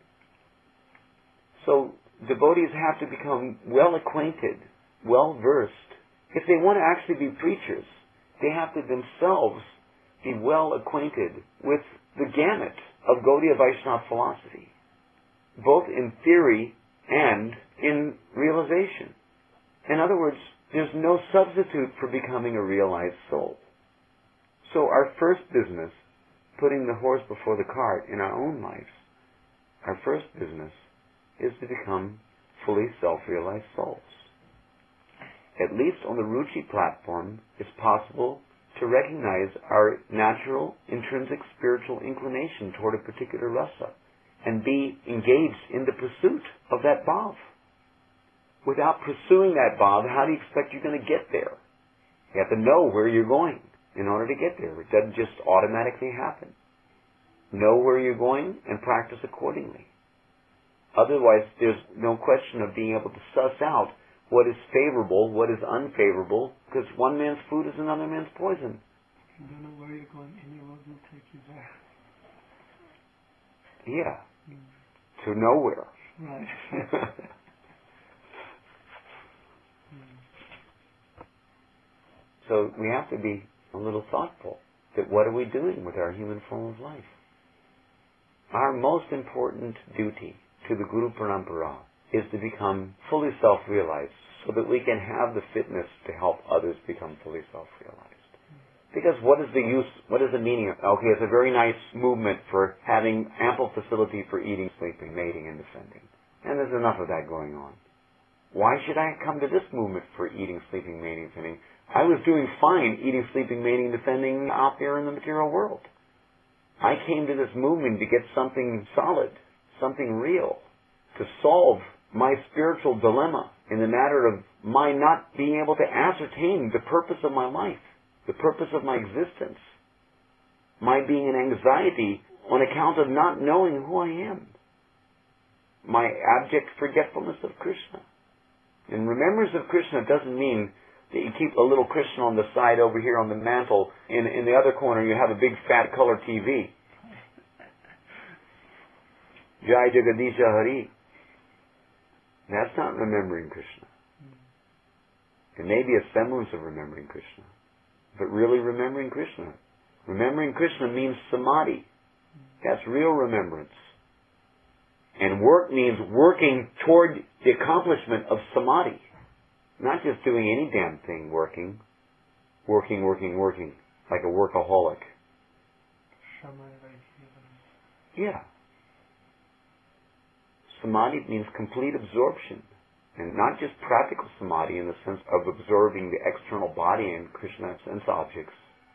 So devotees have to become well acquainted, well versed. If they want to actually be preachers, they have to themselves be well acquainted with the gamut of Gaudiya Vaishnava philosophy, both in theory and in realization. In other words, there's no substitute for becoming a realized soul. So our first business, putting the horse before the cart in our own lives, our first business is to become fully self-realized souls. At least on the Ruchi platform, it's possible to recognize our natural, intrinsic spiritual inclination toward a particular rasa and be engaged in the pursuit of that bhav. Without pursuing that bhav, how do you expect you're going to get there? You have to know where you're going in order to get there. It doesn't just automatically happen. Know where you're going and practice accordingly. Otherwise, there's no question of being able to suss out what is favorable, what is unfavorable, because one man's food is another man's poison. You don't know where you're going, any road will take you there. Yeah. To nowhere. Right. So we have to be a little thoughtful that what are we doing with our human form of life? Our most important duty to the Guru Parampara is to become fully self-realized so that we can have the fitness to help others become fully self-realized. Because what is the use, what is the meaning of, okay, it's a very nice movement for having ample facility for eating, sleeping, mating, and defending. And there's enough of that going on. Why should I come to this movement for eating, sleeping, mating, defending? I was doing fine eating, sleeping, mating, defending out there in the material world. I came to this movement to get something solid, something real, to solve my spiritual dilemma in the matter of my not being able to ascertain the purpose of my life. the purpose of my existence, my being in anxiety on account of not knowing who I am, my abject forgetfulness of Krishna. And remembrance of Krishna doesn't mean that you keep a little Krishna on the side over here on the mantle. In the other corner you have a big fat color TV. Jai Jagadisha Hari. That's not remembering Krishna. It may be a semblance of remembering Krishna, but really remembering Krishna. Remembering Krishna means samadhi. That's real remembrance. And work means working toward the accomplishment of samadhi. Not just doing any damn thing, working, like a workaholic. Yeah. Samadhi means complete absorption. And not just practical samadhi in the sense of absorbing the external body and Krishna sense objects,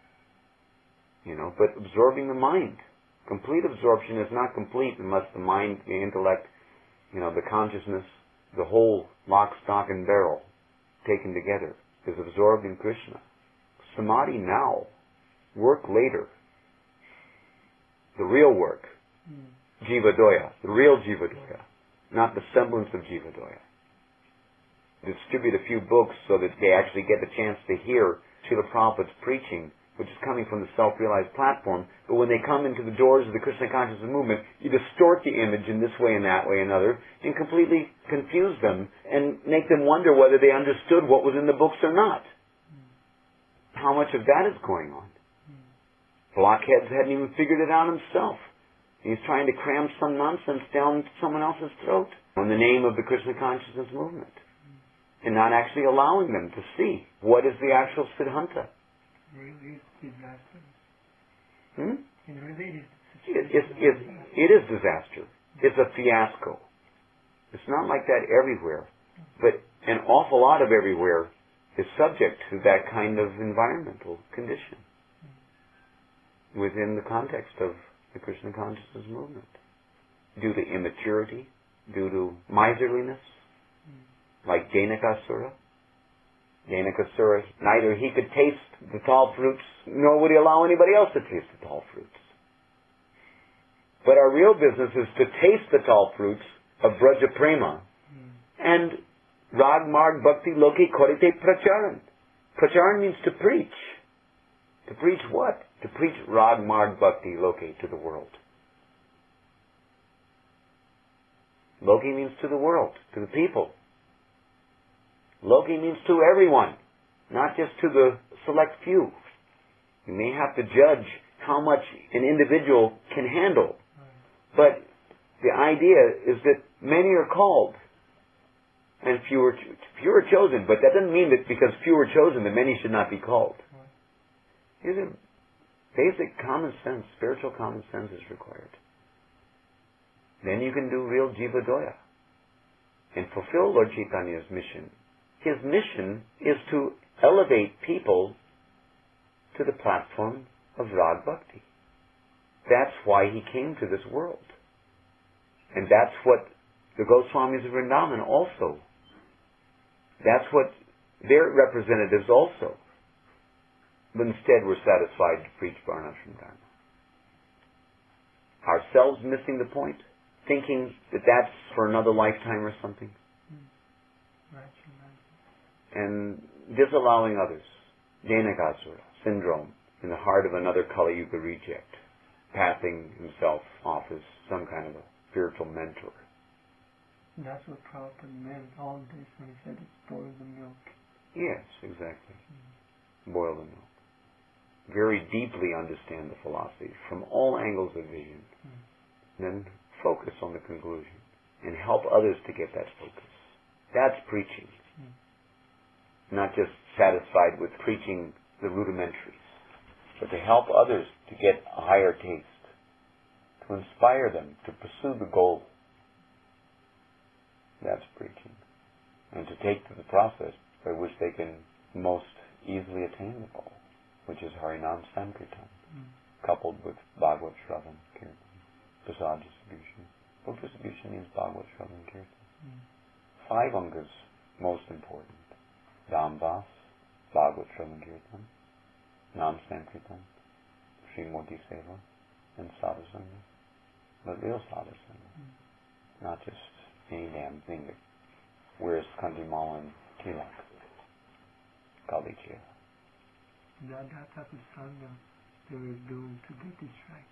but absorbing the mind. Complete absorption is not complete unless the mind, the intellect, the consciousness, the whole lock, stock, and barrel taken together is absorbed in Krishna. Samadhi now, work later. The real work. Jivadoya, the real Jivadoya, not the semblance of Jivadoya. Distribute a few books so that they actually get the chance to hear Srila Prabhupada's preaching, which is coming from the self-realized platform, but when they come into the doors of the Krishna consciousness movement, you distort the image in this way and that way and other, and completely confuse them, and make them wonder whether they understood what was in the books or not. How much of that is going on? Blockheads hadn't even figured it out himself. He's trying to cram some nonsense down someone else's throat in the name of the Krishna consciousness movement, and not actually allowing them to see what is the actual Siddhanta. Really, it's disaster. It is disaster. It's a fiasco. It's not like that everywhere, but an awful lot of everywhere is subject to that kind of environmental condition within the context of the Krishna consciousness movement. Due to immaturity, due to miserliness, like Janakasura. Janakasura, neither he could taste the tall fruits, nor would he allow anybody else to taste the tall fruits. But our real business is to taste the tall fruits of Braja Prema and Rag Marg Bhakti Loki Korite Pracharan. Pracharan means to preach. To preach what? To preach Rag Marg Bhakti Loki to the world. Loki means to the world, to the people. Loki means to everyone, not just to the select few. You may have to judge how much an individual can handle, but the idea is that many are called and few are chosen, but that doesn't mean that because few are chosen that many should not be called. These are basic common sense, spiritual common sense is required. Then you can do real Jivadoya and fulfill Lord Chaitanya's mission. His mission is to elevate people to the platform of Rag Bhakti. That's why he came to this world. And that's what the Goswamis of Vrindavan also. That's what their representatives also. But instead we're satisfied to preach Varnashram Dharma. Ourselves missing the point, thinking that that's for another lifetime or something. And disallowing others. Janakasura syndrome in the heart of another Kali Yuga reject, passing himself off as some kind of a spiritual mentor. That's what Prabhupada meant all this when he said it's boil the milk. Yes, exactly. Boil the milk. Very deeply understand the philosophy from all angles of vision. Then focus on the conclusion and help others to get that focus. That's preaching. Not just satisfied with preaching the rudimentaries, but to help others to get a higher taste, to inspire them to pursue the goal. That's preaching. And to take to the process by which they can most easily attain the goal, which is Harinam Sankirtan, coupled with Bhagavad Shravan Kirtan, Prasad distribution. Book distribution means Bhagavad Shravan Kirtan. 5 angas most important. Dambas, Bhagavad Shravan Kirtan, Nam Sankirtan, Srimurti Seva, and Sadhusanga. But real Sadhusanga. Not just any damn thing that wears Kandimala and Tilak. Kali Chela. That type of sangha, they were doomed to get this right.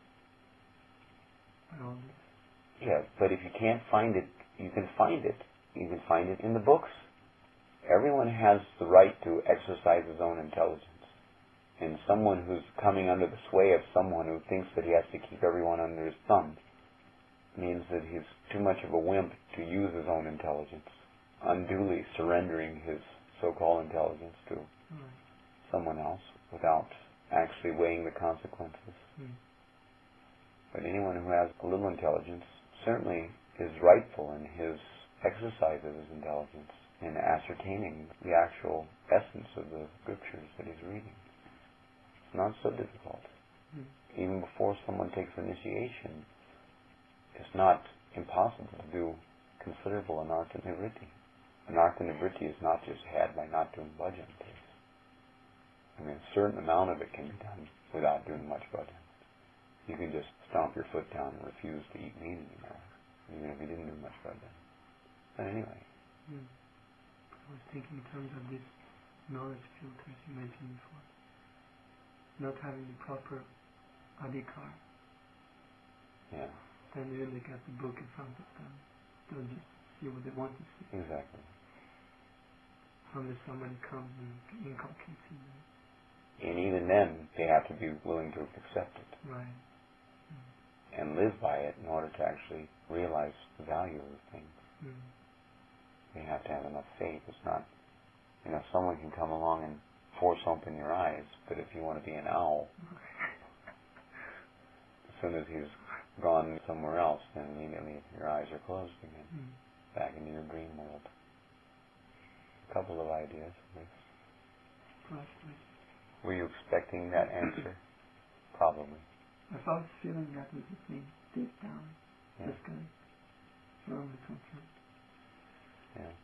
By all this. Yeah, but if you can't find it, you can find it. You can find it in the books. Everyone has the right to exercise his own intelligence. And someone who's coming under the sway of someone who thinks that he has to keep everyone under his thumb means that he's too much of a wimp to use his own intelligence, unduly surrendering his so-called intelligence to someone else without actually weighing the consequences. But anyone who has a little intelligence certainly is rightful in his exercise of his intelligence in ascertaining the actual essence of the scriptures that he's reading. It's not so difficult. Even before someone takes initiation, it's not impossible to do considerable anartha nivritti. Anartha nivritti is not just had by not doing bhajan. I mean, a certain amount of it can be done without doing much bhajan. You can just stomp your foot down and refuse to eat meat anymore, even if you didn't do much bhajan. But anyway. I was thinking in terms of this knowledge filters you mentioned before. Not having the proper adhikar. Yeah. Then when they got the book in front of them, they'll just see what they want to see. Exactly. Unless somebody comes and inculcates in them. And even then, they have to be willing to accept it. Right. And live by it in order to actually realize the value of the thing. You have to have enough faith. It's not, someone can come along and force open your eyes, but if you want to be an owl, as soon as he's gone somewhere else, then immediately your eyes are closed again, back into your dream world. A couple of ideas. Possibly. Were you expecting that answer? Probably. I was feeling that was the thing, deep down. This guy, firmly confirmed. Yeah.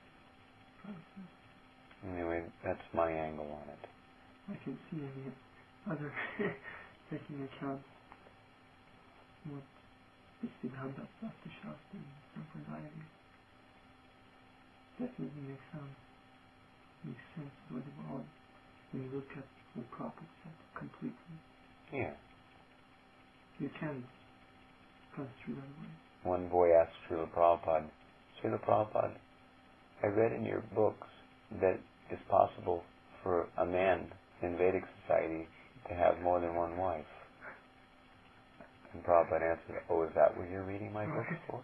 Anyway, that's my angle on it. I can see any other taking account what the Siddhanta Bhakti Shastra and Sampradaya definitely makes sense when you look at what Prabhupada said completely. Yeah. You can't construe that way. One boy asked Srila Prabhupada, Srila Prabhupada, I read in your books that it's possible for a man in Vedic society to have more than one wife. And Prabhupada answered, oh, is that what you're reading my books for?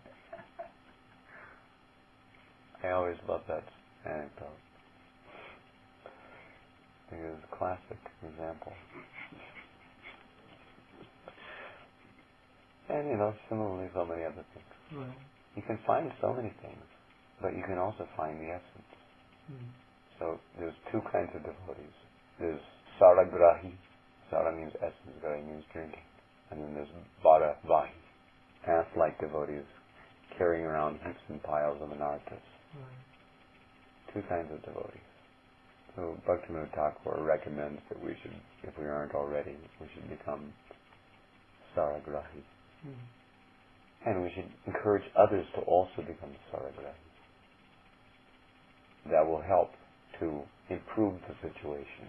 I always love that anecdote. I think it is a classic example. And, similarly so many other things. Right. You can find so many things, but you can also find the essence. So there's two kinds of devotees. There's Saragrahi. Sara means essence, Grahi means drinking. And then there's Varavahi, ass-like devotees carrying around heaps and piles of anarthas. Two kinds of devotees. So Bhaktivinoda Thakur recommends that we should, if we aren't already, we should become Saragrahi. And we should encourage others to also become Saragrahi. That will help to improve the situation.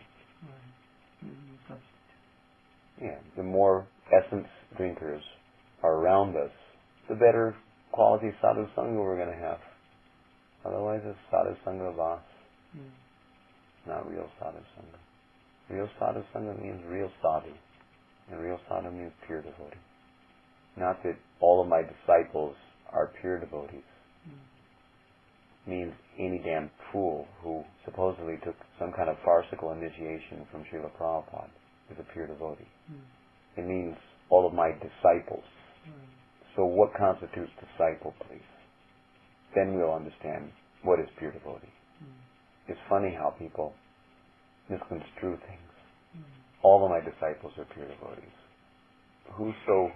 Yeah, the more essence drinkers are around us, the better quality sadhu sangha we're going to have. Otherwise it's sadhu sangha vas, not real sadhu sangha. Real sadhu sangha means real sadhu, and real sadhu means pure devotee. Not that all of my disciples are pure devotees. Means any damn fool who supposedly took some kind of farcical initiation from Srila Prabhupada is a pure devotee. It means all of my disciples. So what constitutes disciple, please? Then we'll understand what is pure devotee. It's funny how people misconstrue things. All of my disciples are pure devotees. Who's so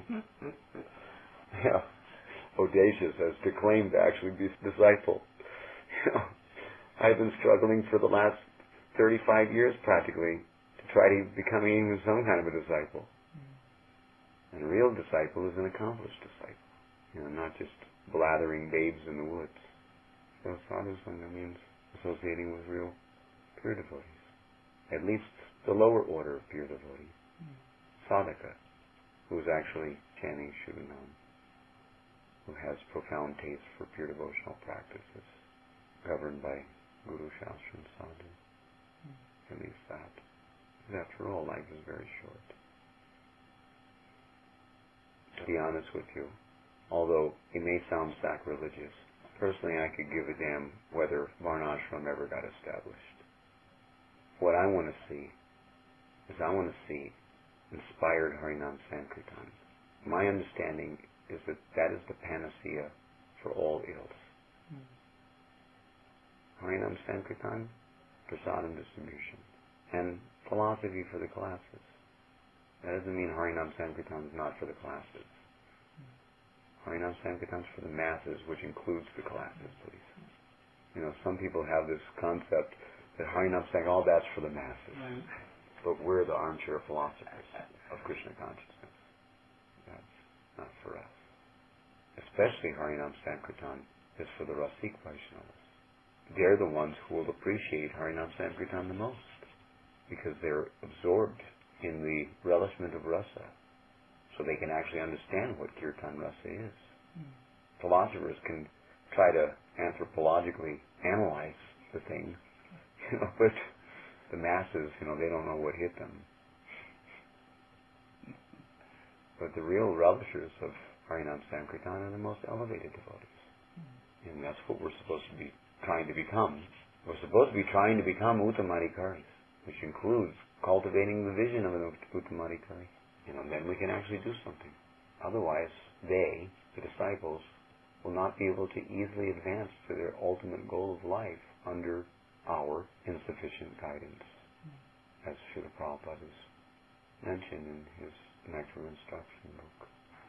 audacious as to claim to actually be a disciple? I've been struggling for the last 35 years practically to try to become even some kind of a disciple. And a real disciple is an accomplished disciple. Not just blathering babes in the woods. So sadhu sangha means associating with real pure devotees. At least the lower order of pure devotees. Sadhaka, who is actually chanting Shuddhanam, who has profound taste for pure devotional practices, governed by Guru, Shastra, and Sadhu. At least that. Because after all, life is very short. To be honest with you, although it may sound sacrilegious, personally I could give a damn whether Varnashram ever got established. What I want to see is inspired Harinam Sankirtan. My understanding is that is the panacea for all ills. Harinam Sankirtan, prasadam distribution, and philosophy for the classes. That doesn't mean Harinam Sankirtan is not for the classes. Harinam Sankirtan is for the masses, which includes the classes, please. Some people have this concept that Harinam Sankirtan, that's for the masses. Right. But we're the armchair philosophers of Krishna consciousness. That's not for us. Especially Harinam Sankirtan is for the Rasik Vaishnavas. They're the ones who will appreciate Harinam Sankirtan the most, because they're absorbed in the relishment of rasa, so they can actually understand what kirtan rasa is. Philosophers can try to anthropologically analyze the thing, but the masses, they don't know what hit them. But the real relishers of Harinam Sankirtan are the most elevated devotees. And that's what we're supposed to be trying to become. We're supposed to be trying to become Uttamadhikaris, which includes cultivating the vision of an Uttamadhikari. Then we can actually do something. Otherwise, they, the disciples, will not be able to easily advance to their ultimate goal of life under our insufficient guidance, as Srila Prabhupada has mentioned in his Nectar of Instruction book.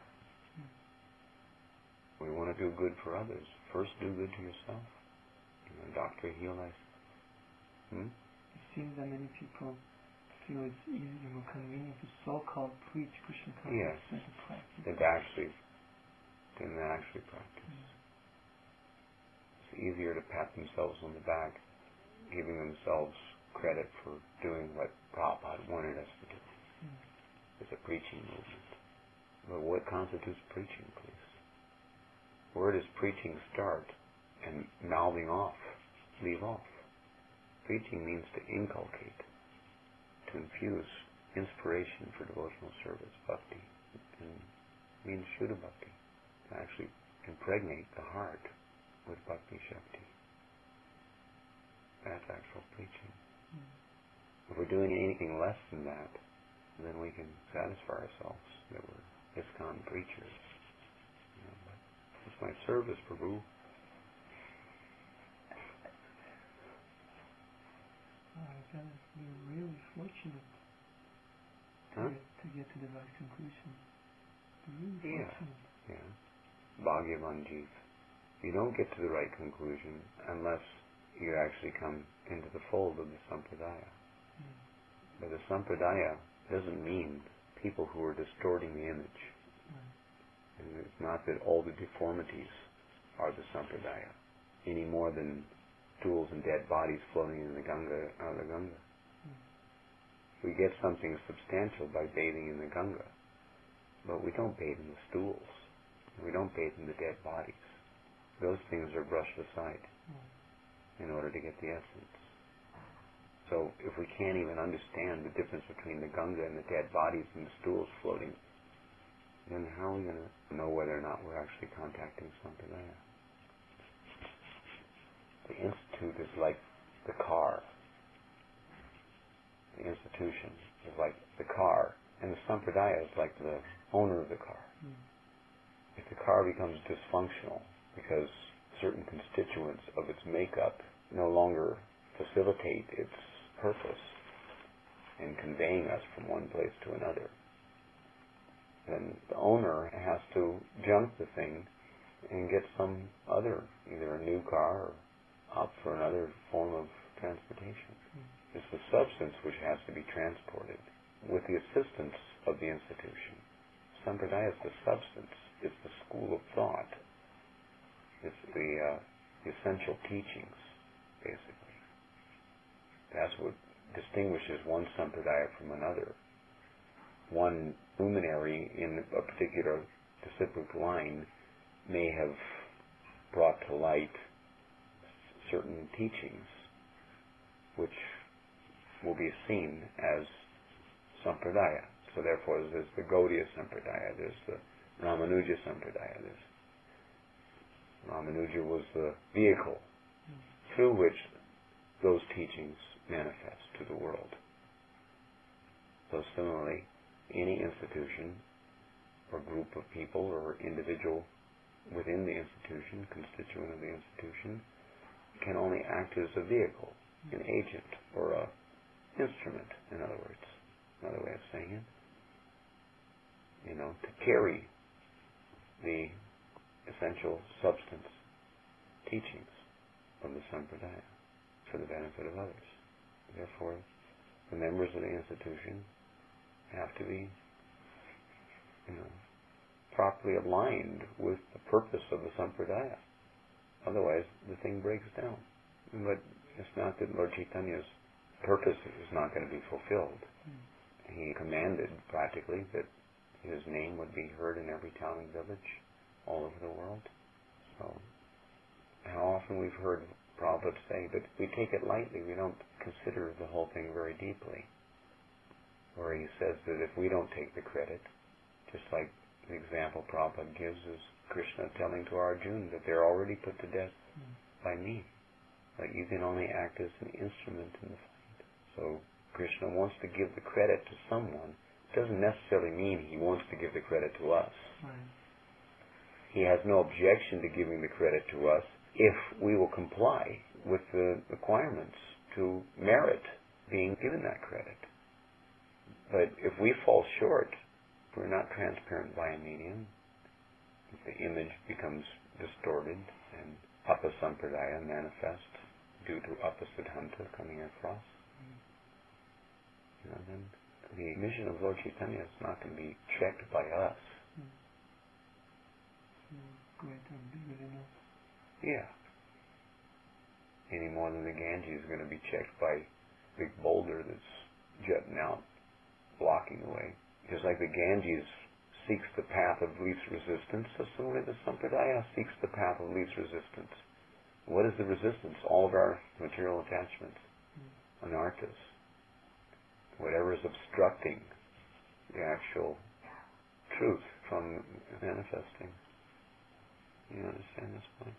We want to do good for others. First, do good to yourself. Dr. Healy. It seems that many people feel it's easier and more convenient to so-called preach Krishna consciousness than to practice. Than actually practice. It's easier to pat themselves on the back, giving themselves credit for doing what Prabhupada wanted us to do. It's a preaching movement. But what constitutes preaching, please? Where does preaching start and mouthing off leave off? Preaching means to inculcate, to infuse inspiration for devotional service, bhakti. And means Shuddha bhakti, to actually impregnate the heart with bhakti shakti. That's actual preaching. If we're doing anything less than that, then we can satisfy ourselves that we're ISKCON preachers. But it's my service, Prabhu. We're really fortunate to get to the right conclusion. We're really fortunate. Yeah. Bhagyavan Jeev. You don't get to the right conclusion unless you actually come into the fold of the Sampradaya. But the Sampradaya doesn't mean people who are distorting the image. And it's not that all the deformities are the Sampradaya, any more than stools and dead bodies floating in the Ganga are the Ganga. We get something substantial by bathing in the Ganga, but we don't bathe in the stools. We don't bathe in the dead bodies. Those things are brushed aside in order to get the essence. So if we can't even understand the difference between the Ganga and the dead bodies and the stools floating, then how are we going to know whether or not we're actually contacting Sampradaya? The institute is like the car. The institution is like the car, and the Sampradaya is like the owner of the car. If the car becomes dysfunctional because certain constituents of its makeup no longer facilitate its purpose in conveying us from one place to another, then the owner has to junk the thing and get some other, either a new car or opt for another form of transportation. It's the substance which has to be transported with the assistance of the institution. Sampradaya is the substance. It's the school of thought. It's the essential teachings, basically. That's what distinguishes one sampradaya from another. One luminary in a particular disciplic line may have brought to light certain teachings which will be seen as sampradaya. So therefore there's the Gaudiya Sampradaya, there's the Ramanuja Sampradaya. Ramanuja was the vehicle through which those teachings manifest to the world. So similarly, any institution or group of people or individual within the institution, constituent of the institution, can only act as a vehicle, an agent, or an instrument, in other words. Another way of saying it. To carry the essential substance teachings of the Sampradaya for the benefit of others. Therefore, the members of the institution have to be, properly aligned with the purpose of the Sampradaya. Otherwise, the thing breaks down. But it's not that Lord Chaitanya's purpose is not going to be fulfilled. He commanded, practically, that his name would be heard in every town and village all over the world. So, how often we've heard Prabhupada say, but we take it lightly, we don't consider the whole thing very deeply. Where he says that if we don't take the credit, just like the example Prabhupada gives is Krishna telling to Arjuna that they're already put to death by me. That you can only act as an instrument in the fight. So Krishna wants to give the credit to someone. It doesn't necessarily mean he wants to give the credit to us. Right. He has no objection to giving the credit to us if we will comply with the requirements to merit being given that credit. But if we fall short, if we're not transparent by a medium, if the image becomes distorted and Apasampradaya manifests due to Apasiddhanta coming across, then the mission of Lord Chaitanya is not going to be checked by us. Yeah. Any more than the Ganges is going to be checked by a big boulder that's jutting out, blocking the way. Just like the Ganges seeks the path of least resistance, so similarly the Sampradaya seeks the path of least resistance. What is the resistance? All of our material attachments, anarthas. Whatever is obstructing the actual truth from manifesting. You understand this point?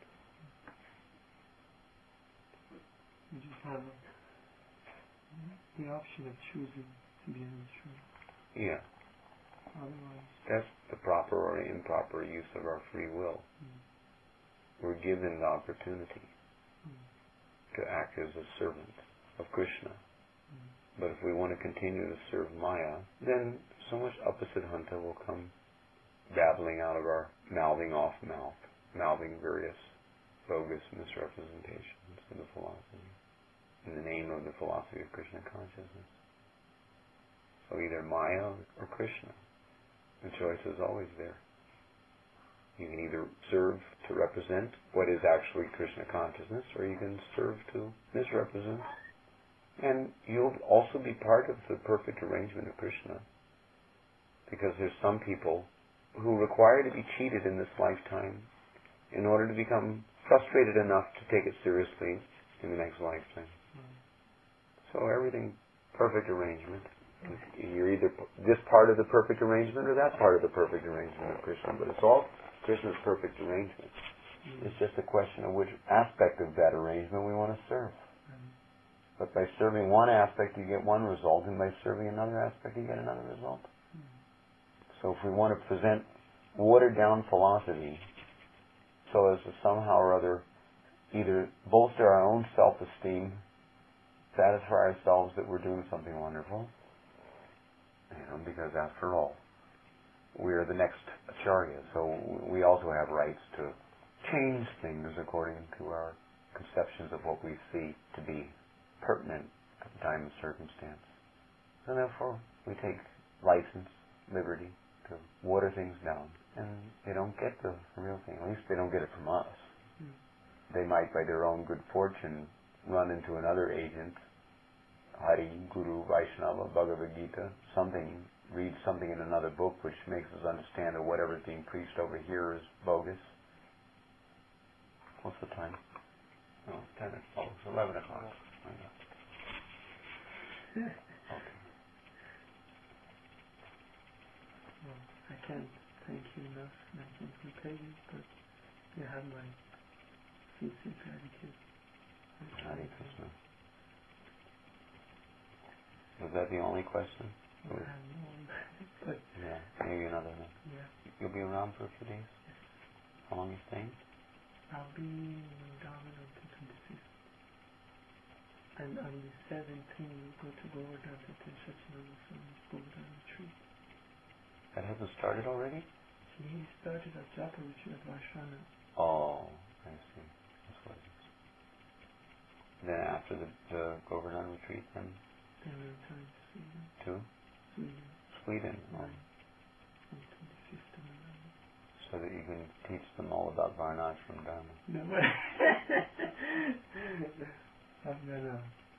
You just have the option of choosing to be in the truth. Yeah. Otherwise, that's the proper or improper use of our free will. We're given the opportunity to act as a servant of Krishna. But if we want to continue to serve Maya, then so much Apasiddhanta will come babbling out of our mouthing off mouth, mouthing various bogus misrepresentations of the philosophy in the name of the philosophy of Krishna consciousness. So either Maya or Krishna. The choice is always there. You can either serve to represent what is actually Krishna consciousness, or you can serve to misrepresent. And you'll also be part of the perfect arrangement of Krishna. Because there's some people who require to be cheated in this lifetime in order to become frustrated enough to take it seriously in the next lifetime. So everything, perfect arrangement. You're either this part of the perfect arrangement or that part of the perfect arrangement of Krishna, but it's all Krishna's perfect arrangement. It's just a question of which aspect of that arrangement we want to serve. But by serving one aspect you get one result, and by serving another aspect you get another result. So if we want to present watered down philosophy so as to somehow or other either bolster our own self-esteem, satisfy ourselves that we're doing something wonderful, because after all, we are the next Acharya, so we also have rights to change things according to our conceptions of what we see to be pertinent time and circumstance. So therefore, we take license, liberty to water things down, and they don't get the real thing. At least they don't get it from us. They might, by their own good fortune, run into another agent, Hari, Guru, Vaishnava, Bhagavad Gita, something, read something in another book which makes us understand that whatever's being preached over here is bogus. What's the time? Oh, 10 o'clock. Oh, it's 11 o'clock. Okay. Well, I can't thank you enough, and I can't repay you, but you have my sincere gratitude. Hare Krishna. Was that the only question? I have more, but yeah, maybe another one. Yeah. You'll be around for a few days? Yes. How long are you staying? I'll be in Darwin until 26th. And on the 17th, we'll go to Govardhan to Sachinanda Swami's Govardhan retreat. That hasn't started already? He started at Japa retreat at Vaishana. Oh, I see. That's what it is. Then after the Govardhan retreat, then Then we'll return to Sweden. to Sweden. Sweden. Oh. Right. On 25th of November. So that you can teach them all about Varnashram Dharma. No, but I'm gonna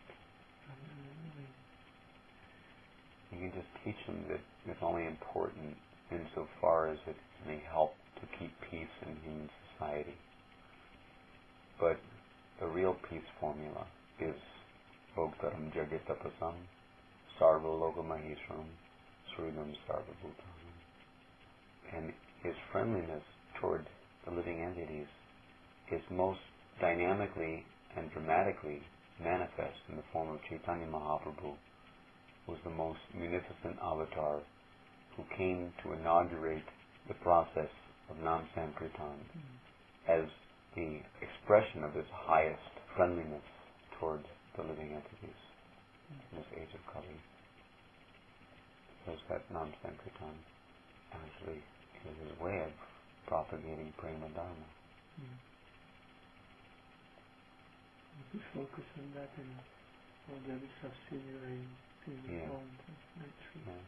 You can just teach them that it's only important insofar as it may help to keep peace in human society. But the real peace formula is Bhoktaram Jagatapasam Sarva Loka Maheshwaram Sridham Sarva Bhutanam. And his friendliness toward the living entities is most dynamically and dramatically manifest in the form of Chaitanya Mahaprabhu, who was the most munificent avatar who came to inaugurate the process of Nam Sankirtan as the expression of his highest friendliness towards the living entities in this age of Kali. Because that Nam Sankirtan actually is his way of propagating Prema Dharma. We focus on that and all the other subsidiary things involved. That's true. Yeah.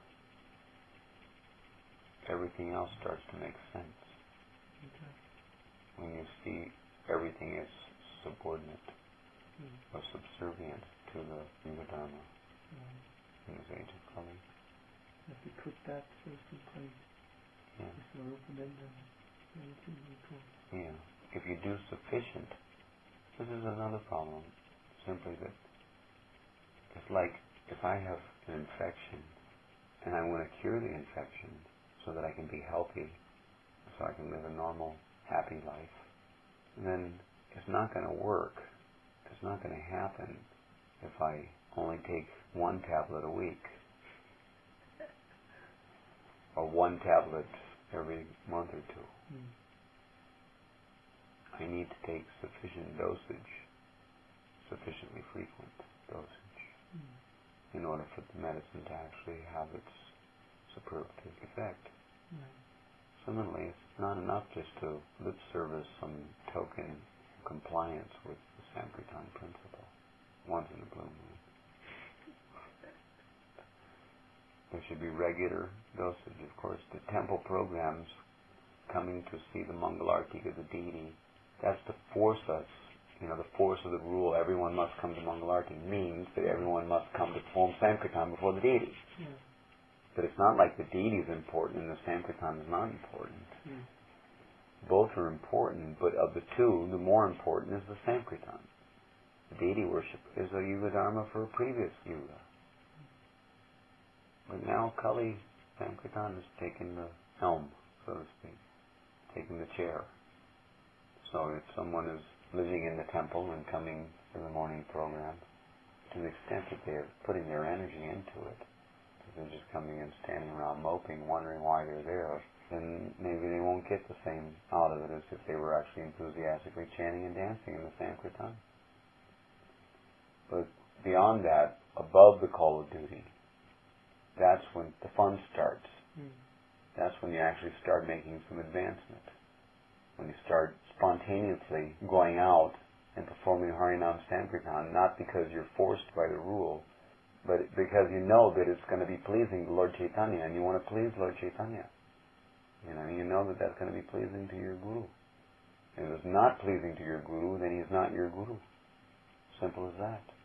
Everything else starts to make sense. Okay. When you see everything as subordinate or subservient to the Yuga Dharma in this age of Kali. If we put that first in place, it's more open-ended, everything will go. Yeah. If you do sufficient, this is another problem. Simply that it's like if I have an infection and I want to cure the infection so that I can be healthy, so I can live a normal, happy life, then it's not going to work. It's not going to happen if I only take one tablet a week or one tablet every month or two. I need to take sufficient dosage, sufficiently frequent dosage, in order for the medicine to actually have its superlative effect. Similarly, it's not enough just to lip service some token compliance with the Sankirtan principle once in a blue moon. There should be regular dosage. Of course, the temple programs, coming to see the Mangalarti of the deity, that's to force us, the force of the rule, everyone must come to Mangalarti, means that everyone must come to perform Sankirtan before the deity. But it's not like the deity is important and the Sankirtan is not important. Both are important, but of the two, the more important is the Sankirtan. The deity worship is a Yuga Dharma for a previous Yuga. But now Kali Sankirtan has taken the helm, so to speak, taken the chair. So if someone is living in the temple and coming to the morning program, to the extent that they're putting their energy into it, if they're just coming and standing around moping, wondering why they're there, then maybe they won't get the same out of it as if they were actually enthusiastically chanting and dancing in the Sankirtan. But beyond that, above the call of duty, that's when the fun starts. That's when you actually start making some advancement. When you start spontaneously going out and performing Harinam Sankirtan, not because you're forced by the rule, but because you know that it's going to be pleasing to Lord Chaitanya, and you want to please Lord Chaitanya. You know that that's going to be pleasing to your Guru. If it's not pleasing to your Guru, then he's not your Guru. Simple as that.